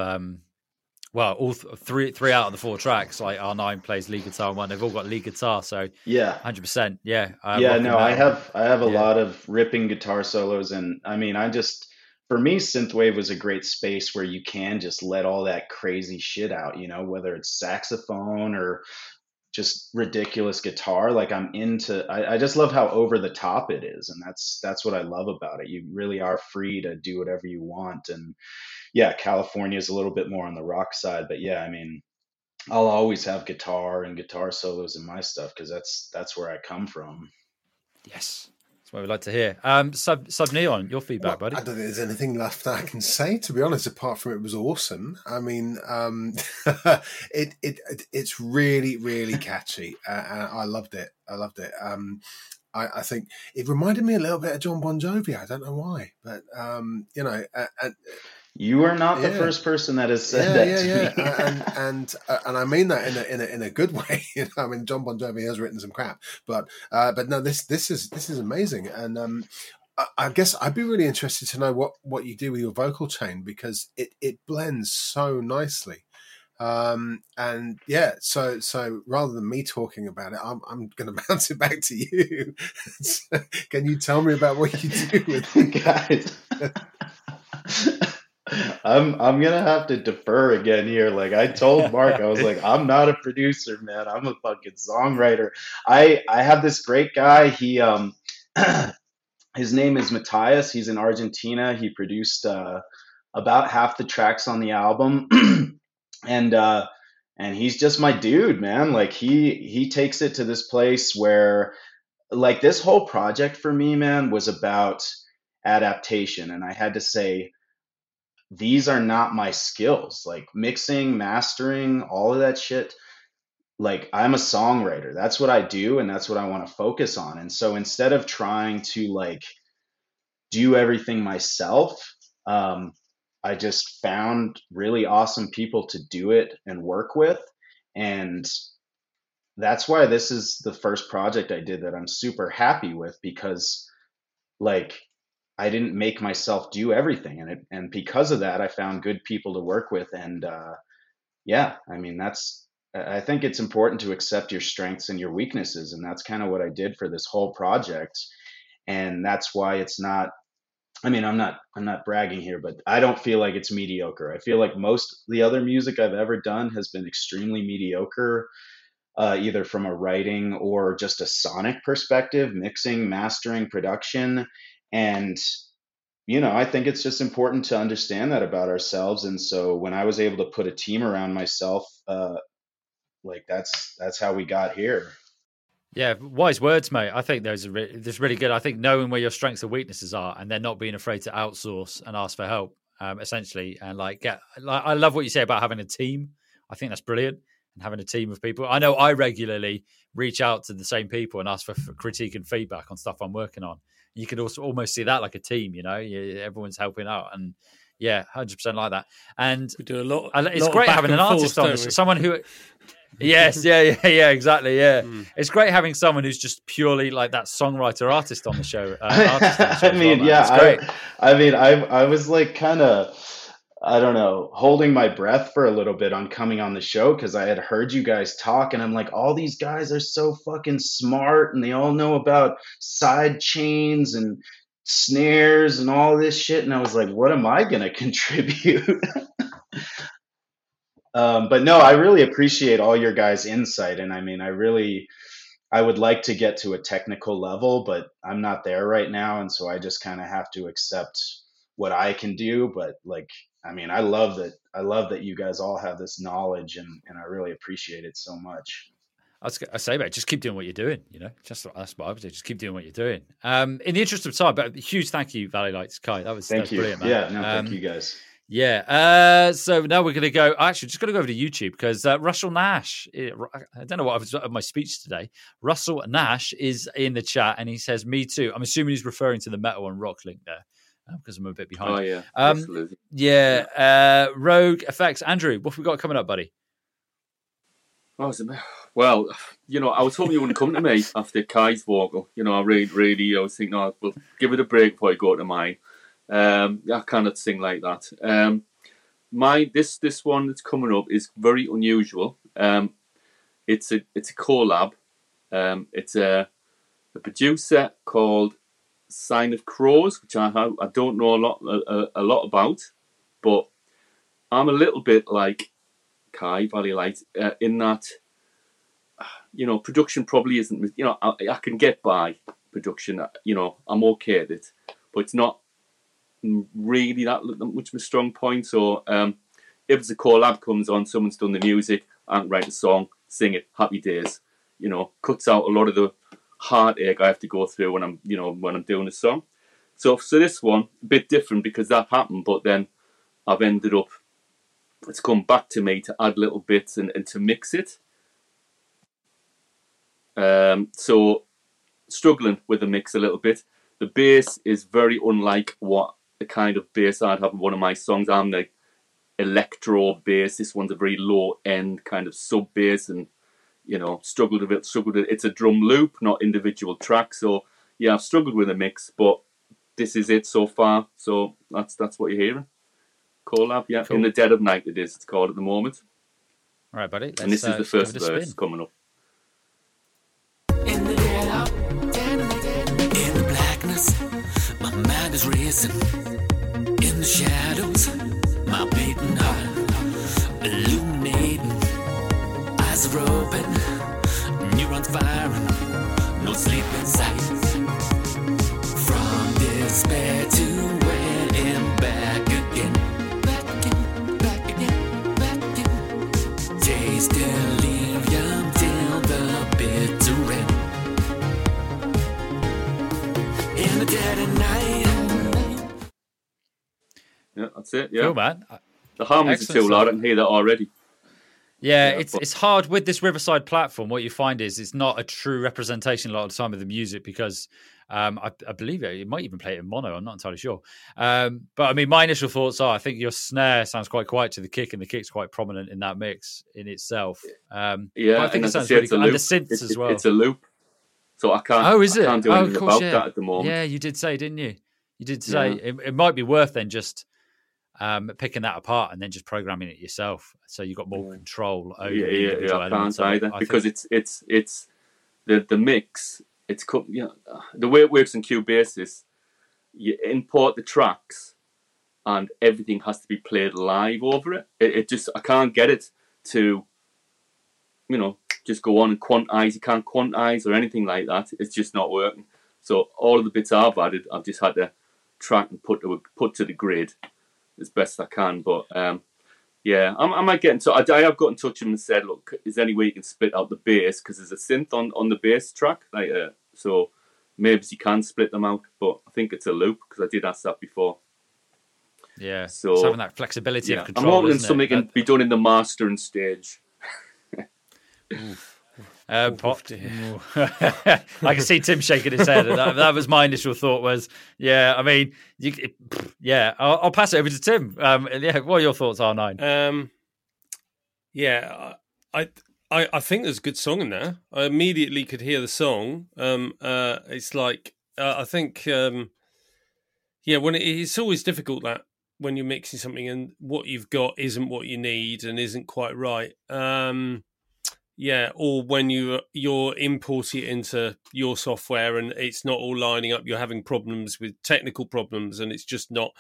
all three out of the 4 tracks. Like R9 plays lead guitar on one. They've all got lead guitar, so 100%. Yeah, I have a lot of ripping guitar solos, and I mean, for me, synthwave was a great space where you can just let all that crazy shit out. Whether it's saxophone or just ridiculous guitar. Like I just love how over the top it is. And that's what I love about it. You really are free to do whatever you want. And yeah, California is a little bit more on the rock side, but yeah, I mean, I'll always have guitar and guitar solos in my stuff, because that's where I come from. Yes. That's what we'd like to hear. Sub Neon, your feedback, buddy. I don't think there's anything left that I can say, to be honest, apart from it was awesome. I mean, it's really, really catchy. I loved it. I think it reminded me a little bit of John Bon Jovi. I don't know why, but you are not the first person that has said that to me. and I mean that in a good way. I mean, John Bon Jovi has written some crap, but no, this is amazing. And I guess I'd be really interested to know what you do with your vocal chain, because it blends so nicely. And yeah, so rather than me talking about it, I'm going to bounce it back to you. Can you tell me about what you do with it, guys? I'm gonna have to defer again here. Like I told Mark, I was like, I'm not a producer, man. I'm a fucking songwriter. I have this great guy. He his name is Matthias. He's in Argentina. He produced about half the tracks on the album. And he's just my dude, man. Like he takes it to this place where, like, this whole project for me, man, was about adaptation. And I had to say, these are not my skills, like mixing, mastering, all of that shit. Like, I'm a songwriter. That's what I do, and that's what I want to focus on. And so instead of trying to like do everything myself, I just found really awesome people to do it and work with. And that's why this is the first project I did that I'm super happy with, because like I didn't make myself do everything. And because of that, I found good people to work with. And yeah, I mean, I think it's important to accept your strengths and your weaknesses. And that's kind of what I did for this whole project. And that's why it's not, I mean, I'm not bragging here, but I don't feel like it's mediocre. I feel like most of the other music I've ever done has been extremely mediocre, either from a writing or just a sonic perspective, mixing, mastering, production. And, you know, I think it's just important to understand that about ourselves. And so when I was able to put a team around myself, like that's how we got here. Yeah, wise words, mate. I think those are really good. I think knowing where your strengths and weaknesses are, and then not being afraid to outsource and ask for help, essentially, and I love what you say about having a team. I think that's brilliant, and having a team of people. I know I regularly reach out to the same people and ask for critique and feedback on stuff I'm working on. You can also almost see that like a team. You know, everyone's helping out, and 100% like that. And we do a lot. It's great having an artist on this, someone who. Yes, yeah, exactly, yeah. It's great having someone who's just purely like that songwriter artist on the show. I mean, I was like kind of, I don't know, holding my breath for a little bit on coming on the show because I had heard you guys talk, and I'm like, all these guys are so fucking smart, and they all know about side chains and snares and all this shit, and I was like, what am I gonna contribute? But no, I really appreciate all your guys' insight. And I mean, I would like to get to a technical level, but I'm not there right now. And so I just kind of have to accept what I can do. But like, I mean, I love that you guys all have this knowledge, and I really appreciate it so much. I say, mate, just keep doing what you're doing. You know, that's what I would say. Just keep doing what you're doing. In the interest of time, but huge thank you, Valley Lights, Kai. That's brilliant, man. Yeah, no, thank you guys. Yeah. So now we're going to go. Actually, just going to go over to YouTube because Russell Nash. I don't know what I was of my speech today. Russell Nash is in the chat and he says, "Me too." I'm assuming he's referring to the metal and rock link there because I'm a bit behind. Oh yeah, absolutely. Yeah. Rogue Effects. Andrew, what have we got coming up, buddy? Well, you know, I was hoping you wouldn't come to me after Kai's vocal. You know, I really, I was thinking, oh, we'll give it a break before I go to mine. I cannot sing like that. This one that's coming up is very unusual. It's a collab. It's a producer called Sign of Crows, which I don't know a lot about, but I'm a little bit like Kai Valley Light in that, you know, production probably isn't. You know, I can get by production. You know, I'm okay at it, but it's not really that much of a strong point. So if the collab comes on, someone's done the music, I can write a song, sing it, happy days. You know, cuts out a lot of the heartache I have to go through when I'm doing a song. So this one a bit different because that happened, but then I've ended up, it's come back to me to add little bits and to mix it. So struggling with the mix a little bit. The bass is very unlike what the kind of bass I'd have in one of my songs. I'm the electro bass. This one's a very low end kind of sub bass, and you know, struggled a bit. It's a drum loop, not individual tracks. So yeah, I've struggled with the mix, but this is it so far. So that's what you're hearing. Collab, yeah. Cool. In the Dead of Night, it's called at the moment. All right, buddy. And this is the first verse coming up. In the dead in the blackness, my mind is racing. In the shadows, my beating heart illuminating. Eyes are open, neurons firing, no sleep in sight. From despair to when and back again. Back again. Taste delirium till the bitter end. In the dead of night. Yeah, that's it. Yeah, cool, man. The harmonies are too loud. I can hear that already. Yeah, it's hard with this Riverside platform. What you find is it's not a true representation a lot of the time of the music because I believe it might even play it in mono. I'm not entirely sure. But I mean, my initial thoughts are I think your snare sounds quite quiet to the kick, and the kick's quite prominent in that mix in itself. Yeah, I think it sounds really good. And the synths as well. It's a loop, so I can't. Oh, is it? I can't do anything about that at the moment. Yeah, you did say, didn't you? You did say it might be worth then just picking that apart and then just programming it yourself, so you've got more control over the individual elements. I can't either because it's the mix. It's the way it works in Cubase is you import the tracks and everything has to be played live over it. It just I can't get it to just go on and quantize. You can't quantize or anything like that. It's just not working. So all of the bits I've added, I've just had to track and put to the grid as best I can. But yeah, I might get into. I have got in touch with him and said, look, is there any way you can split out the bass, because there's a synth on the bass track, like so maybe you can split them out. But I think it's a loop, because I did ask that before. Yeah, so it's having that flexibility of control. I'm hoping something can be done in the mastering stage. I can see Tim shaking his head. That was my initial thought. Was I'll pass it over to Tim. What are your thoughts, R9? I think there's a good song in there. I immediately could hear the song. It's like I think when it's always difficult that when you're mixing something and what you've got isn't what you need and isn't quite right. Or when you're importing it into your software and it's not all lining up, you're having problems with technical problems, and it's just not,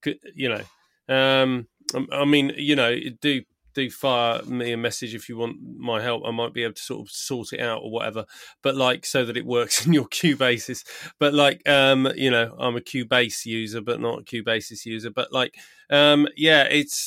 do fire me a message if you want my help. I might be able to sort of sort it out or whatever, but like, so that it works in your Cubasis. But like, I'm a Cubase user, but not a Cubasis user. But like, it's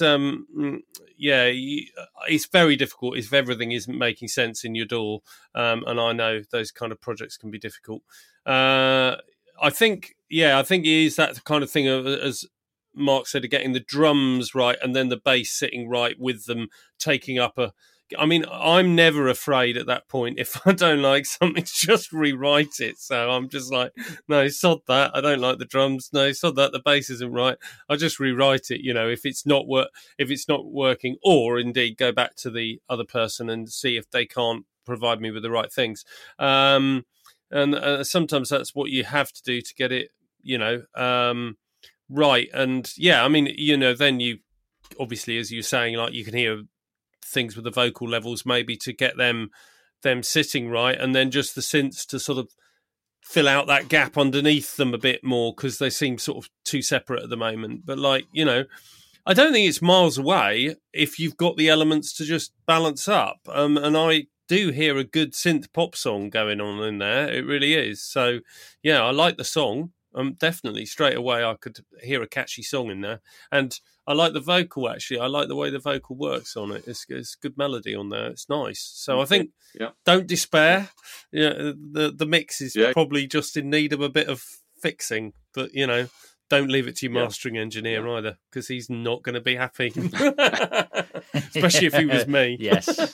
very difficult if everything isn't making sense in your DAW. And I know those kind of projects can be difficult. I think it is that kind of thing of, as Mark said, of getting the drums right and then the bass sitting right with them, taking up I'm never afraid at that point. If I don't like something, just rewrite it. So I'm just like, no, sod that. I don't like the drums. No, sod that. The bass isn't right. I'll just rewrite it. If it's not working, or indeed go back to the other person and see if they can't provide me with the right things. And sometimes that's what you have to do to get it, right. And then you obviously, as you're saying, like, you can hear things with the vocal levels, maybe to get them sitting right, and then just the synths to sort of fill out that gap underneath them a bit more, because they seem sort of too separate at the moment. But like, I don't think it's miles away if you've got the elements to just balance up. And I do hear a good synth pop song going on in there. It really is. So yeah, I like the song. Definitely straight away I could hear a catchy song in there, and I like the vocal. Actually, I like the way the vocal works on it. It's good melody on there. It's nice. So I think don't despair. The mix is probably just in need of a bit of fixing, but don't leave it to your mastering engineer either, because he's not going to be happy, especially if he was me. Yes.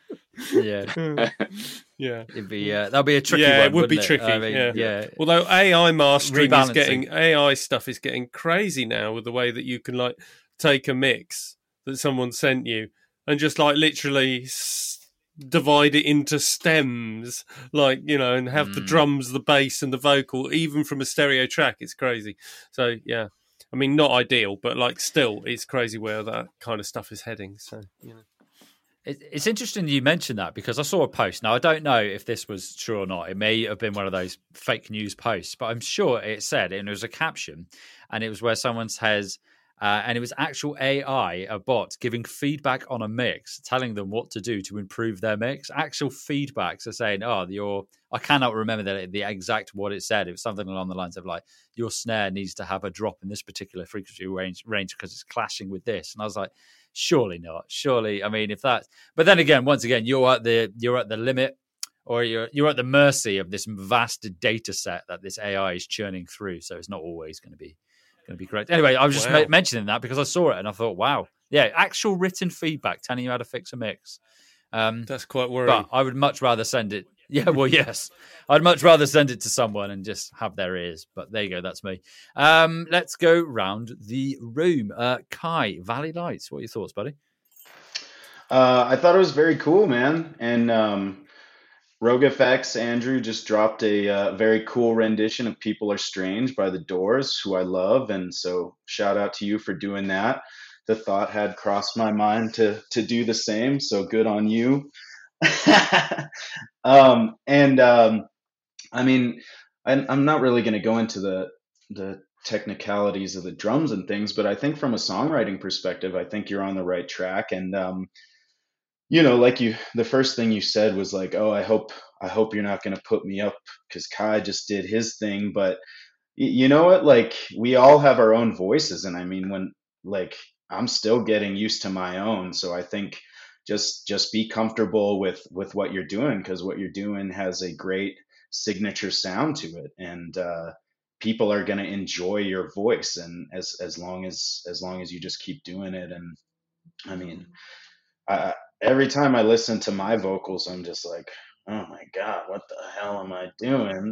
Yeah. Yeah, it'd be that'll be a tricky one. It would be it? tricky. I mean, Although AI mastering AI stuff is getting crazy now, with the way that you can like take a mix that someone sent you and just like literally divide it into stems, like, and have the drums, the bass, and the vocal, even from a stereo track. It's crazy. So yeah, I mean, not ideal, but like still, it's crazy where that kind of stuff is heading. So It's interesting you mentioned that, because I saw a post. Now, I don't know if this was true or not. It may have been one of those fake news posts, but I'm sure it said, and it was a caption, and it was where someone says, and it was actual AI, a bot, giving feedback on a mix, telling them what to do to improve their mix. Actual feedback. So saying, I cannot remember the exact what it said. It was something along the lines of like, your snare needs to have a drop in this particular frequency range because it's clashing with this. And I was like, surely not. Surely, I mean, if that. But then again, once again, you're at the limit, or you're at the mercy of this vast data set that this AI is churning through. So it's not always going to be correct. Anyway, I was just mentioning that because I saw it and I thought, wow, yeah, actual written feedback telling you how to fix a mix. That's quite worrying. But I would much rather send it. Yeah, well, yes, I'd much rather send it to someone and just have their ears. But there you go, that's me. Let's go round the room. Kai, Valley Lights, what are your thoughts, buddy? I thought it was very cool, man. And Rogue FX, Andrew, just dropped a very cool rendition of People Are Strange by The Doors, who I love. And so shout out to you for doing that. The thought had crossed my mind to do the same. So good on you. I mean, I'm not really going to go into the technicalities of the drums and things, but I think from a songwriting perspective, I think you're on the right track. And, like the first thing you said was like, oh, I hope I hope you're not going to put me up because Kai just did his thing. But you know what? Like, we all have our own voices. And I mean, when, like, I'm still getting used to my own. So I think just be comfortable with what you're doing, because what you're doing has a great signature sound to it. And, people are going to enjoy your voice. And as long as you just keep doing it. And I mean, every time I listen to my vocals, I'm just like, oh my God, what the hell am I doing?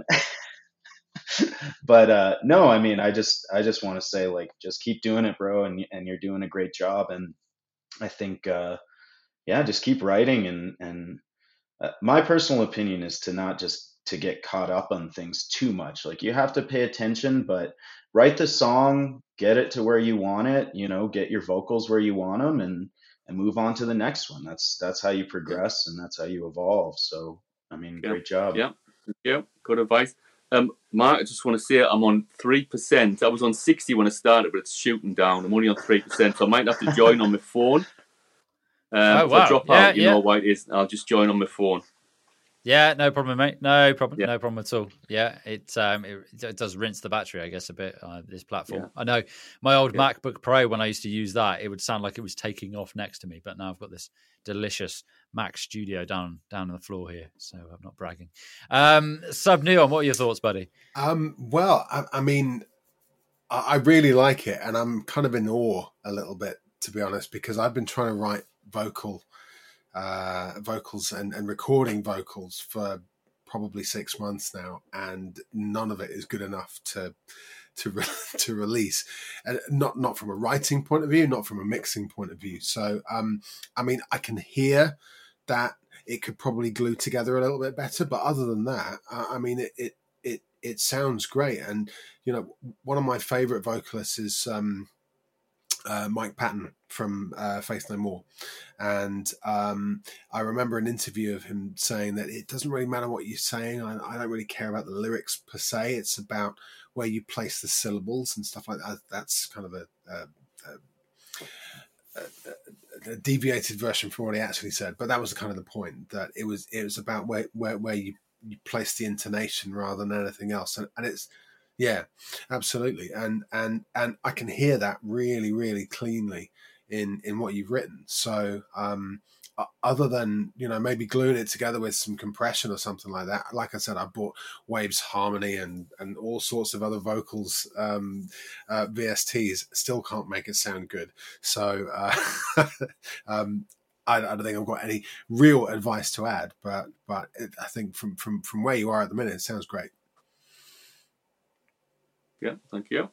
But no, I mean, I just want to say, like, just keep doing it, bro, and you're doing a great job. And I think, yeah, just keep writing. And my personal opinion is to not just to get caught up on things too much. Like, you have to pay attention, but write the song, get it to where you want it. You know, get your vocals where you want them, and move on to the next one. That's how you progress, and that's how you evolve. So, I mean, great job. Yeah, good advice. Mark, I just want to say I'm on 3%. I was on 60 when I started, but it's shooting down. I'm only on 3%, so I might have to join on my phone. If I drop out, you know why it is. I'll just join on my phone. Yeah, no problem, mate. No problem. No problem at all. Yeah, it does rinse the battery, I guess, a bit on this platform. Yeah. I know my old MacBook Pro, when I used to use that, it would sound like it was taking off next to me. But now I've got this delicious Mac Studio down on the floor here, so I'm not bragging. Sub Neon, what are your thoughts, buddy? Well, I mean, I really like it, and I'm kind of in awe a little bit, to be honest, because I've been trying to write vocals and recording vocals for probably 6 months now, and none of it is good enough to release, and not from a writing point of view, not from a mixing point of view. So I mean, I can hear that it could probably glue together a little bit better, but other than that, I mean, it sounds great. And you know, one of my favorite vocalists is Mike Patton from Faith No More, and I remember an interview of him saying that it doesn't really matter what you're saying. I don't really care about the lyrics per se. It's about where you place the syllables and stuff like that. That's kind of a deviated version from what he actually said, but that was kind of the point, that it was about where you place the intonation rather than anything else, and it's. Yeah, absolutely, and I can hear that really, really cleanly in what you've written. So, other than, you know, maybe gluing it together with some compression or something like that, like I said, I bought Waves Harmony and all sorts of other vocals VSTs. Still can't make it sound good. So, I don't think I've got any real advice to add, but I think from where you are at the minute, it sounds great. Yeah, thank you.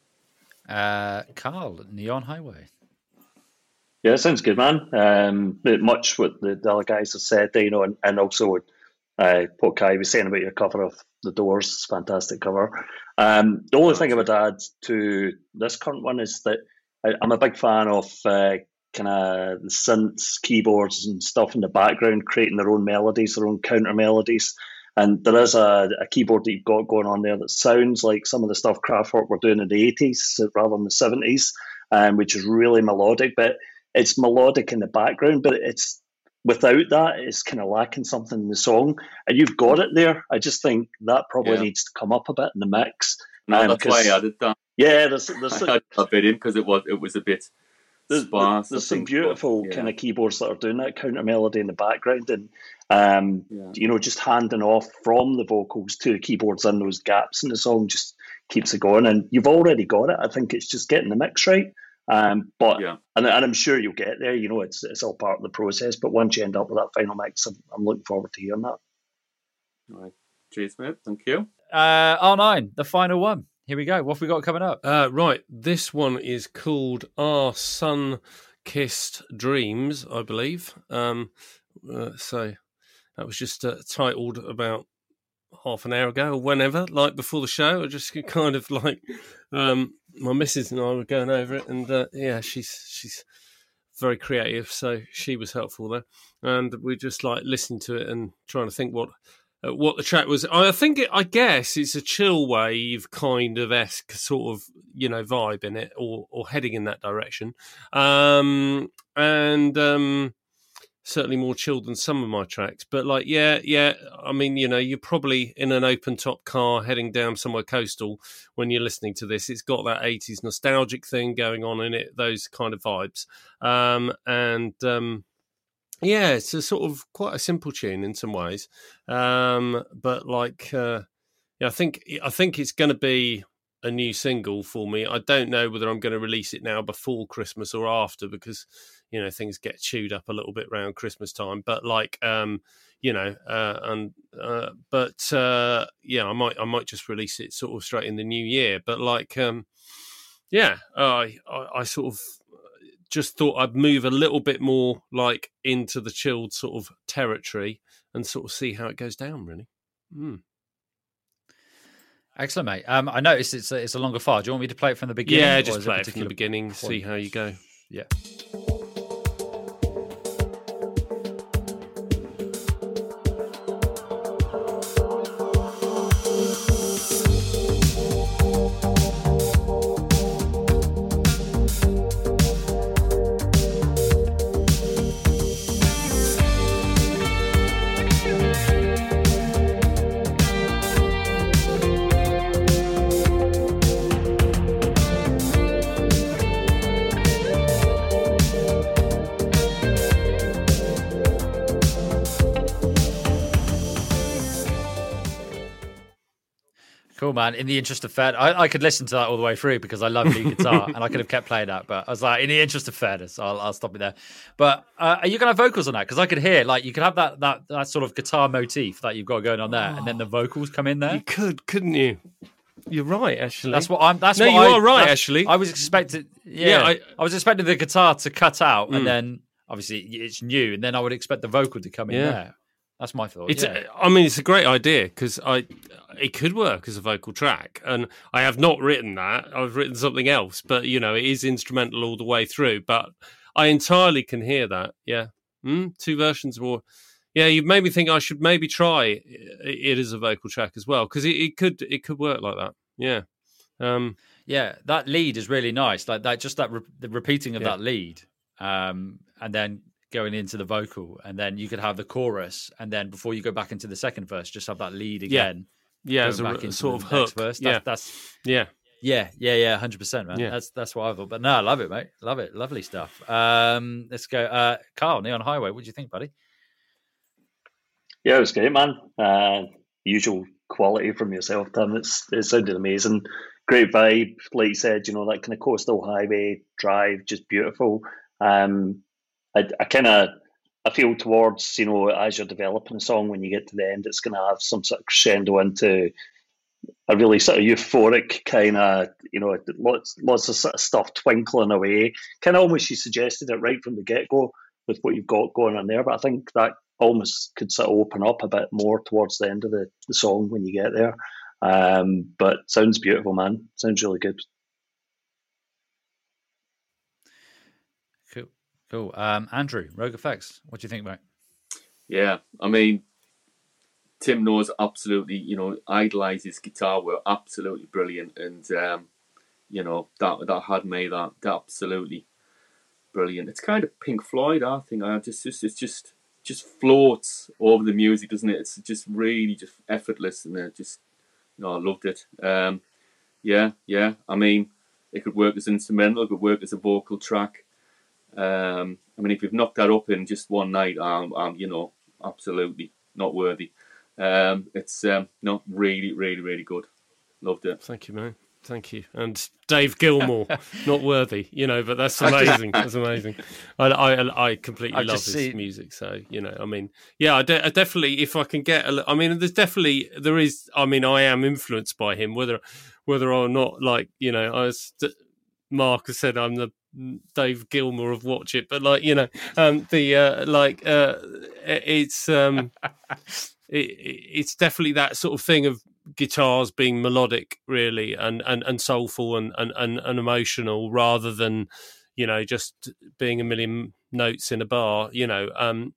Carl, Neon Highway. Yeah, sounds good, man. Much what the other guys have said, you know, and also what Kai was saying about your cover of The Doors, fantastic cover. The only thing I would add to this current one is that I'm a big fan of kind of the synths, keyboards and stuff in the background, creating their own melodies, their own counter melodies. And there is a keyboard that you've got going on there that sounds like some of the stuff Kraftwerk were doing in the 80s rather than the 70s, which is really melodic. But it's melodic in the background, but it's without that, it's kind of lacking something in the song. And you've got it there. I just think that probably needs to come up a bit in the mix. No, that's why I added that. Yeah, I had a bit in because it was a bit sparse. There's some beautiful kind of keyboards that are doing that counter melody in the background, and you know, just handing off from the vocals to the keyboards in those gaps in the song just keeps it going. And you've already got it. I think it's just getting the mix right. And I'm sure you'll get there. You know, it's all part of the process. But once you end up with that final mix, I'm looking forward to hearing that. All right, cheers, mate. Thank you. R9, the final one. Here we go. What have we got coming up? Right, this one is called Our Sun-Kissed Dreams, I believe. So that was just titled about half an hour ago or whenever, like before the show. I just kind of like my missus and I were going over it, and she's very creative, so she was helpful there, and we just like listening to it and trying to think what the track was. I guess it's a chill wave kind of esque sort of, you know, vibe in it, or heading in that direction, certainly more chilled than some of my tracks. But like, yeah. I mean, you know, you're probably in an open top car heading down somewhere coastal when you're listening to this. It's got that 80s nostalgic thing going on in it, those kind of vibes. Yeah, it's a sort of quite a simple tune in some ways. But like, yeah, I think it's going to be a new single for me. I don't know whether I'm going to release it now before Christmas or after, because, you know, things get chewed up a little bit around Christmas time. But like, you know, yeah, I might just release it sort of straight in the new year. But like, yeah, I sort of just thought I'd move a little bit more like into the chilled sort of territory and sort of see how it goes down, really. Excellent, mate. I noticed it's a longer file. Do you want me to play it from the beginning? Yeah, just play it from the beginning, see how you go. Yeah. Cool, man. In the interest of fairness, I could listen to that all the way through because I love lead guitar, and I could have kept playing that. But I was like, in the interest of fairness, I'll stop it there. But are you going to have vocals on that? Because I could hear, like, you could have that sort of guitar motif that you've got going on there, and then the vocals come in there. You could, couldn't you? You're right, actually. That's what I'm. That's no, what you are right. Actually, I was expecting. Yeah, I was expecting the guitar to cut out, and then obviously it's new, and then I would expect the vocal to come in there. That's my thought. I mean, it's a great idea because it could work as a vocal track, and I have not written that. I've written something else, but you know, it is instrumental all the way through. But I entirely can hear that. Yeah, two versions more. Yeah, you've made me think I should maybe try it as a vocal track as well, because it could work like that. Yeah, yeah, that lead is really nice. Like that, just the repeating of that lead, and then going into the vocal, and then you could have the chorus, and then before you go back into the second verse, just have that lead again. Yeah, as a sort of hook. Verse. That's 100%, man. Yeah. That's what I thought. But no, I love it, mate. Love it. Lovely stuff. Let's go. Carl, Neon Highway, what do you think, buddy? Yeah, it was great, man. Usual quality from yourself, Tim. It sounded amazing. Great vibe. Like you said, you know, that kind of coastal highway drive, just beautiful. I feel towards, you know, as you're developing a song, when you get to the end, it's going to have some sort of crescendo into a really sort of euphoric kind of, you know, lots of sort of stuff twinkling away. Kind of almost you suggested it right from the get-go with what you've got going on there, but I think that almost could sort of open up a bit more towards the end of the song when you get there. But sounds beautiful, man. Sounds really good. Cool. Andrew, Rogue Effects, what do you think, mate? Yeah, I mean, Tim knows absolutely, you know, idolises guitar work, absolutely brilliant. And, you know, that had made that absolutely brilliant. It's kind of Pink Floyd, I think. It just floats over the music, doesn't it? It's just really just effortless, and I loved it. Yeah. I mean, it could work as instrumental, it could work as a vocal track. I mean, if you've knocked that up in just one night, you know, absolutely not worthy. It's not really, really, really good. Loved it. Thank you, man. Thank you. And Dave Gilmour, not worthy, you know, but that's amazing. That's amazing. I completely love his music. So, you know, I mean, yeah, I definitely, if I can get I mean, I am influenced by him, whether or not, like, you know, Mark has said I'm the Dave Gilmour of Watch It, but like, you know, it's definitely that sort of thing of guitars being melodic, really, and soulful and emotional, rather than, you know, just being a million notes in a bar, you know.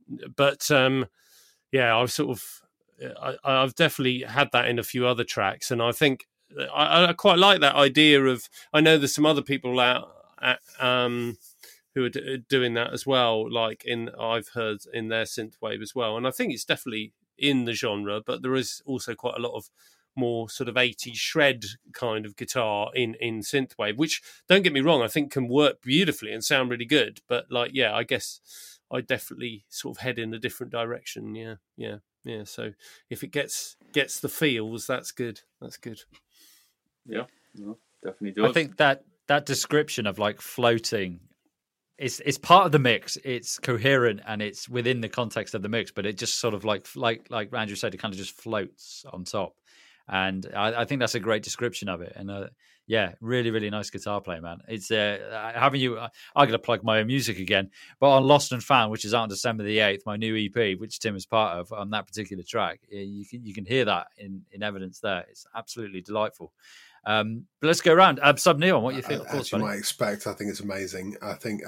I've definitely had that in a few other tracks, and I think I quite like that idea of. I know there's some other people out who are doing that as well. Like I've heard in their synthwave as well, and I think it's definitely in the genre. But there is also quite a lot of more sort of 80s shred kind of guitar in synthwave, which, don't get me wrong, I think can work beautifully and sound really good. But like, yeah, I guess I definitely sort of head in a different direction. Yeah. So if it gets the feels, that's good. Yeah, no, definitely does. I think that description of like floating, it's part of the mix. It's coherent and it's within the context of the mix, but it just sort of like Andrew said, it kind of just floats on top. And I think that's a great description of it. And yeah, really, really nice guitar player, man. It's having you. I'm going to plug my own music again, but on Lost and Found, which is out on December the 8th, my new EP, which Tim is part of, on that particular track, you can hear that in evidence there. It's absolutely delightful. But let's go around. Sub Neon, what you think? As you might expect, I think it's amazing. I think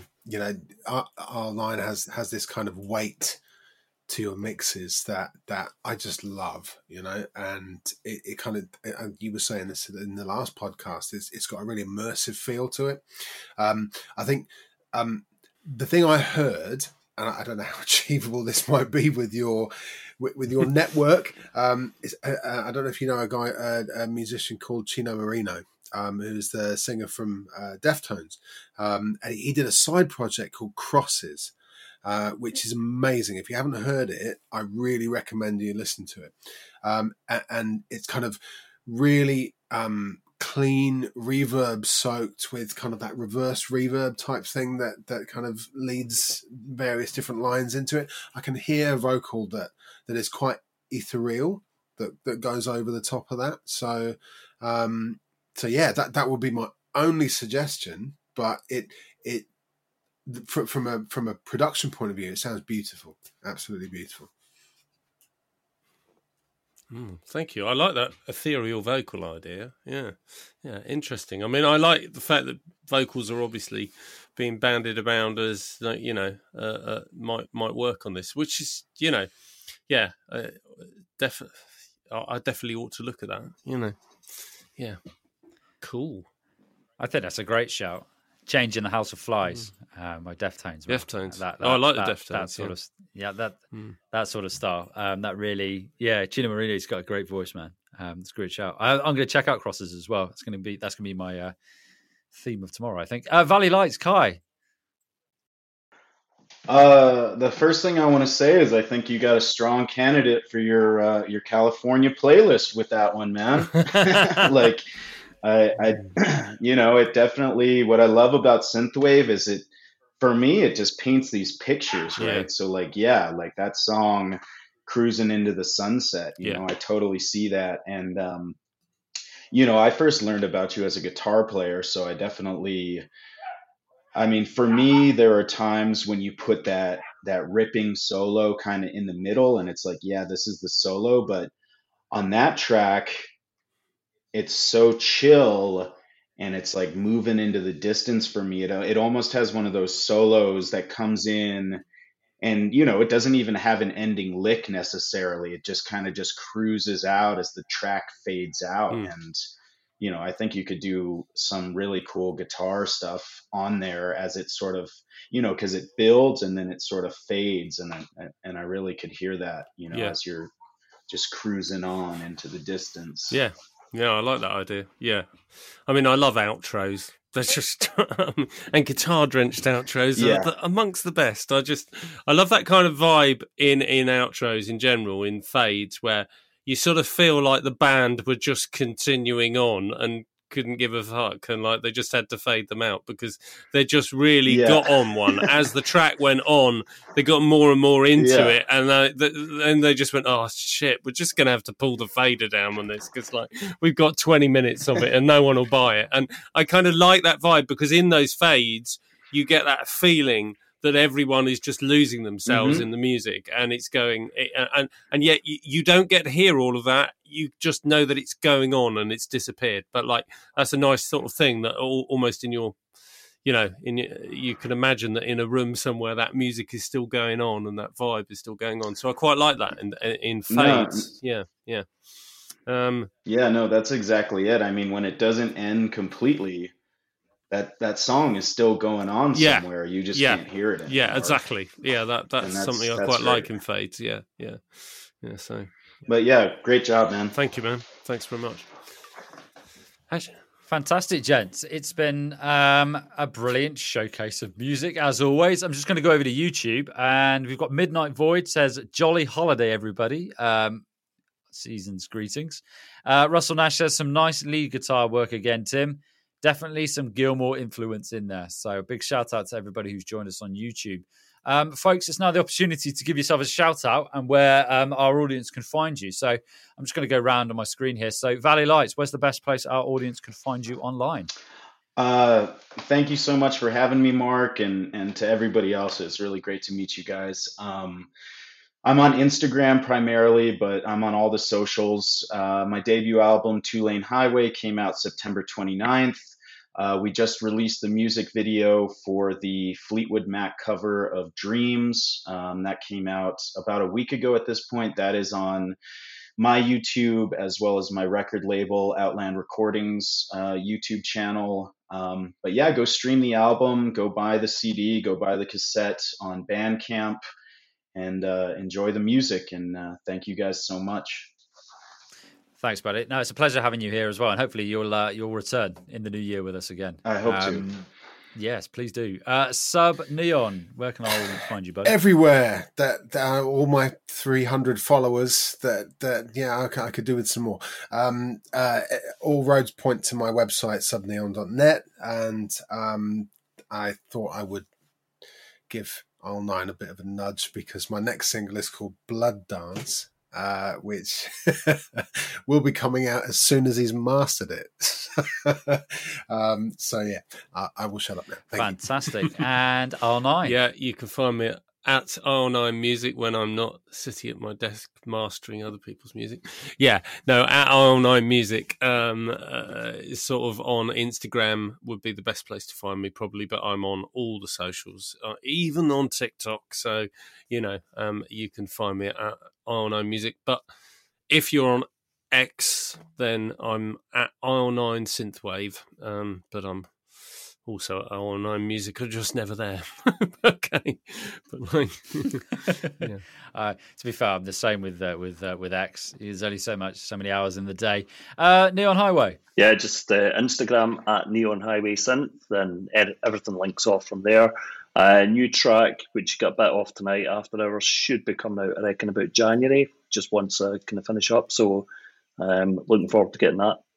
R9 has this kind of weight to your mixes that I just love, and it kind of, and you were saying this in the last podcast, it's got a really immersive feel to it. I think the thing I heard, and I don't know how achievable this might be with your network, is I don't know if you know a musician called Chino Marino, who's the singer from Deftones, and he did a side project called Crosses, which is amazing. If you haven't heard it, I really recommend you listen to it. And it's kind of really clean, reverb soaked with kind of that reverse reverb type thing that kind of leads various different lines into it. I can hear a vocal that is quite ethereal that goes over the top of that. So yeah, that would be my only suggestion. But it from a production point of view, it sounds beautiful, absolutely beautiful. Thank you. I like that ethereal vocal idea. Yeah, interesting. I mean, I like the fact that vocals are obviously being bandied around as might work on this, which is I definitely ought to look at that. Yeah, cool. I think that's a great shout. Changing the House of Flies by Deftones. Deftones. I like the Deftones. That sort of that sort of style. That really, Chino Marino's got a great voice, man. It's a great shout. I'm going to check out Crosses as well. That's going to be my theme of tomorrow, I think. Valley Lights, Kai. The first thing I want to say is I think you got a strong candidate for your California playlist with that one, man. Like. It definitely, what I love about synthwave is for me, it just paints these pictures, right? Yeah. So like that song Cruising into the Sunset, I totally see that. And, I first learned about you as a guitar player. So for me, there are times when you put that ripping solo kind of in the middle and it's like, this is the solo. But on that track, it's so chill and it's like moving into the distance for me. It almost has one of those solos that comes in and, it doesn't even have an ending lick necessarily. It just kind of just cruises out as the track fades out. And, I think you could do some really cool guitar stuff on there as it sort of, because it builds and then it sort of fades. And I really could hear that, as you're just cruising on into the distance. Yeah. Yeah, I like that idea. Yeah. I mean, I love outros. They're just, and guitar drenched outros are amongst the best. I love that kind of vibe in outros in general, in fades, where you sort of feel like the band were just continuing on and couldn't give a fuck, and like they just had to fade them out because they just really got on one. As the track went on, they got more and more into it, and then they just went, oh shit, we're just gonna have to pull the fader down on this because like we've got 20 minutes of it and no one will buy it. And I kind of like that vibe because in those fades you get that feeling that everyone is just losing themselves in the music, and it's going, and yet you don't get to hear all of that. You just know that it's going on and it's disappeared. But like that's a nice sort of thing that almost in your, you can imagine that in a room somewhere that music is still going on and that vibe is still going on. So I quite like that in fades. No. Yeah, no, that's exactly it. I mean, when it doesn't end completely, that song is still going on somewhere. You just can't hear it anymore. Yeah, exactly. Yeah, that's something I quite like in Fades. Yeah. So, but yeah, great job, man. Thank you, man. Thanks very much. Fantastic, gents. It's been a brilliant showcase of music, as always. I'm just going to go over to YouTube, and we've got Midnight Void says, "Jolly holiday, everybody." Season's greetings. Russell Nash says, "Some nice lead guitar work again, Tim. Definitely some Gilmour influence in there." So a big shout out to everybody who's joined us on YouTube. Folks, it's now the opportunity to give yourself a shout out and where our audience can find you. So I'm just going to go round on my screen here. So Valley Lights, where's the best place our audience can find you online? Thank you so much for having me, Mark, and to everybody else. It's really great to meet you guys. I'm on Instagram primarily, but I'm on all the socials. My debut album, Two Lane Highway, came out September 29th. We just released the music video for the Fleetwood Mac cover of Dreams. That came out about a week ago at this point. That is on my YouTube as well as my record label, Outland Recordings YouTube channel. But yeah, go stream the album, go buy the CD, go buy the cassette on Bandcamp, and enjoy the music. And thank you guys so much. Thanks, buddy. No, it's a pleasure having you here as well, and hopefully you'll return in the new year with us again. I hope to. Yes, please do. Sub Neon, where can I find you, buddy? Everywhere. That all my 300 followers. I could do with some more. All roads point to my website, subneon.net, and I thought I would give Isle9 a bit of a nudge because my next single is called Blood Dance. Which will be coming out as soon as he's mastered it. So yeah, I will shut up now. Fantastic. And Isle9. Yeah, you can find me at Isle9 Music when I'm not sitting at my desk mastering other people's music. Yeah, no, at Isle9 Music is sort of on Instagram would be the best place to find me probably, but I'm on all the socials, even on TikTok. So, you can find me at Isle9 Music. But if you're on X, then I'm at Isle9 Synthwave. But I'm also at Isle9 Music, are just never there. Okay, but to be fair, I'm the same with X. There's only so many hours in the day. Neon Highway. Yeah, just Instagram at Neon Highway Synth. Then everything links off from there. New track, which got a bit off tonight, After Hours, should be coming out, I reckon, about January, just once I kind of finish up. So looking forward to getting that.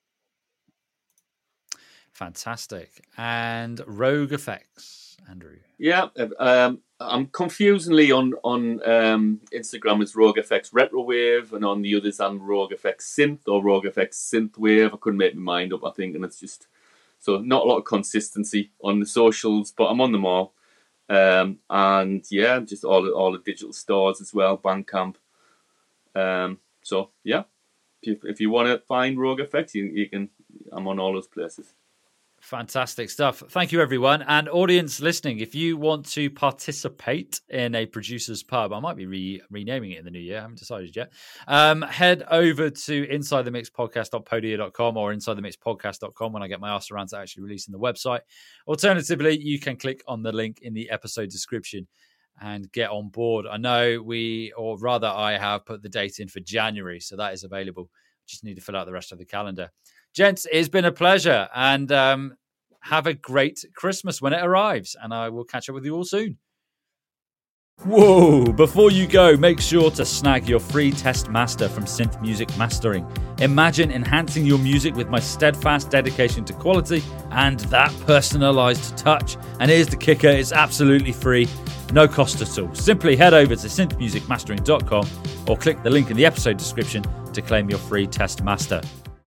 Fantastic. And Rogue Effects, Andrew. Yeah, I'm confusingly on Instagram as Rogue Effects Retrowave, and on the others I'm Rogue Effects Synth or Rogue Effects Synthwave. I couldn't make my mind up, I think, and it's just so not a lot of consistency on the socials, but I'm on them all. And yeah, just all the digital stores as well, Bandcamp. So yeah, if you want to find Rogue Effects, you can. I'm on all those places. Fantastic stuff. Thank you, everyone. And audience listening, if you want to participate in a producer's pub, I might be renaming it in the new year. I haven't decided yet. Head over to insidethemixpodcast.podia.com or insidethemixpodcast.com when I get my ass around to actually releasing the website. Alternatively, you can click on the link in the episode description and get on board. I know I have put the date in for January, so that is available. Just need to fill out the rest of the calendar. Gents, it's been a pleasure, and have a great Christmas when it arrives, and I will catch up with you all soon. Whoa! Before you go, make sure to snag your free test master from Synth Music Mastering. Imagine enhancing your music with my steadfast dedication to quality and that personalized touch. And here's the kicker, it's absolutely free, no cost at all. Simply head over to synthmusicmastering.com or click the link in the episode description to claim your free test master.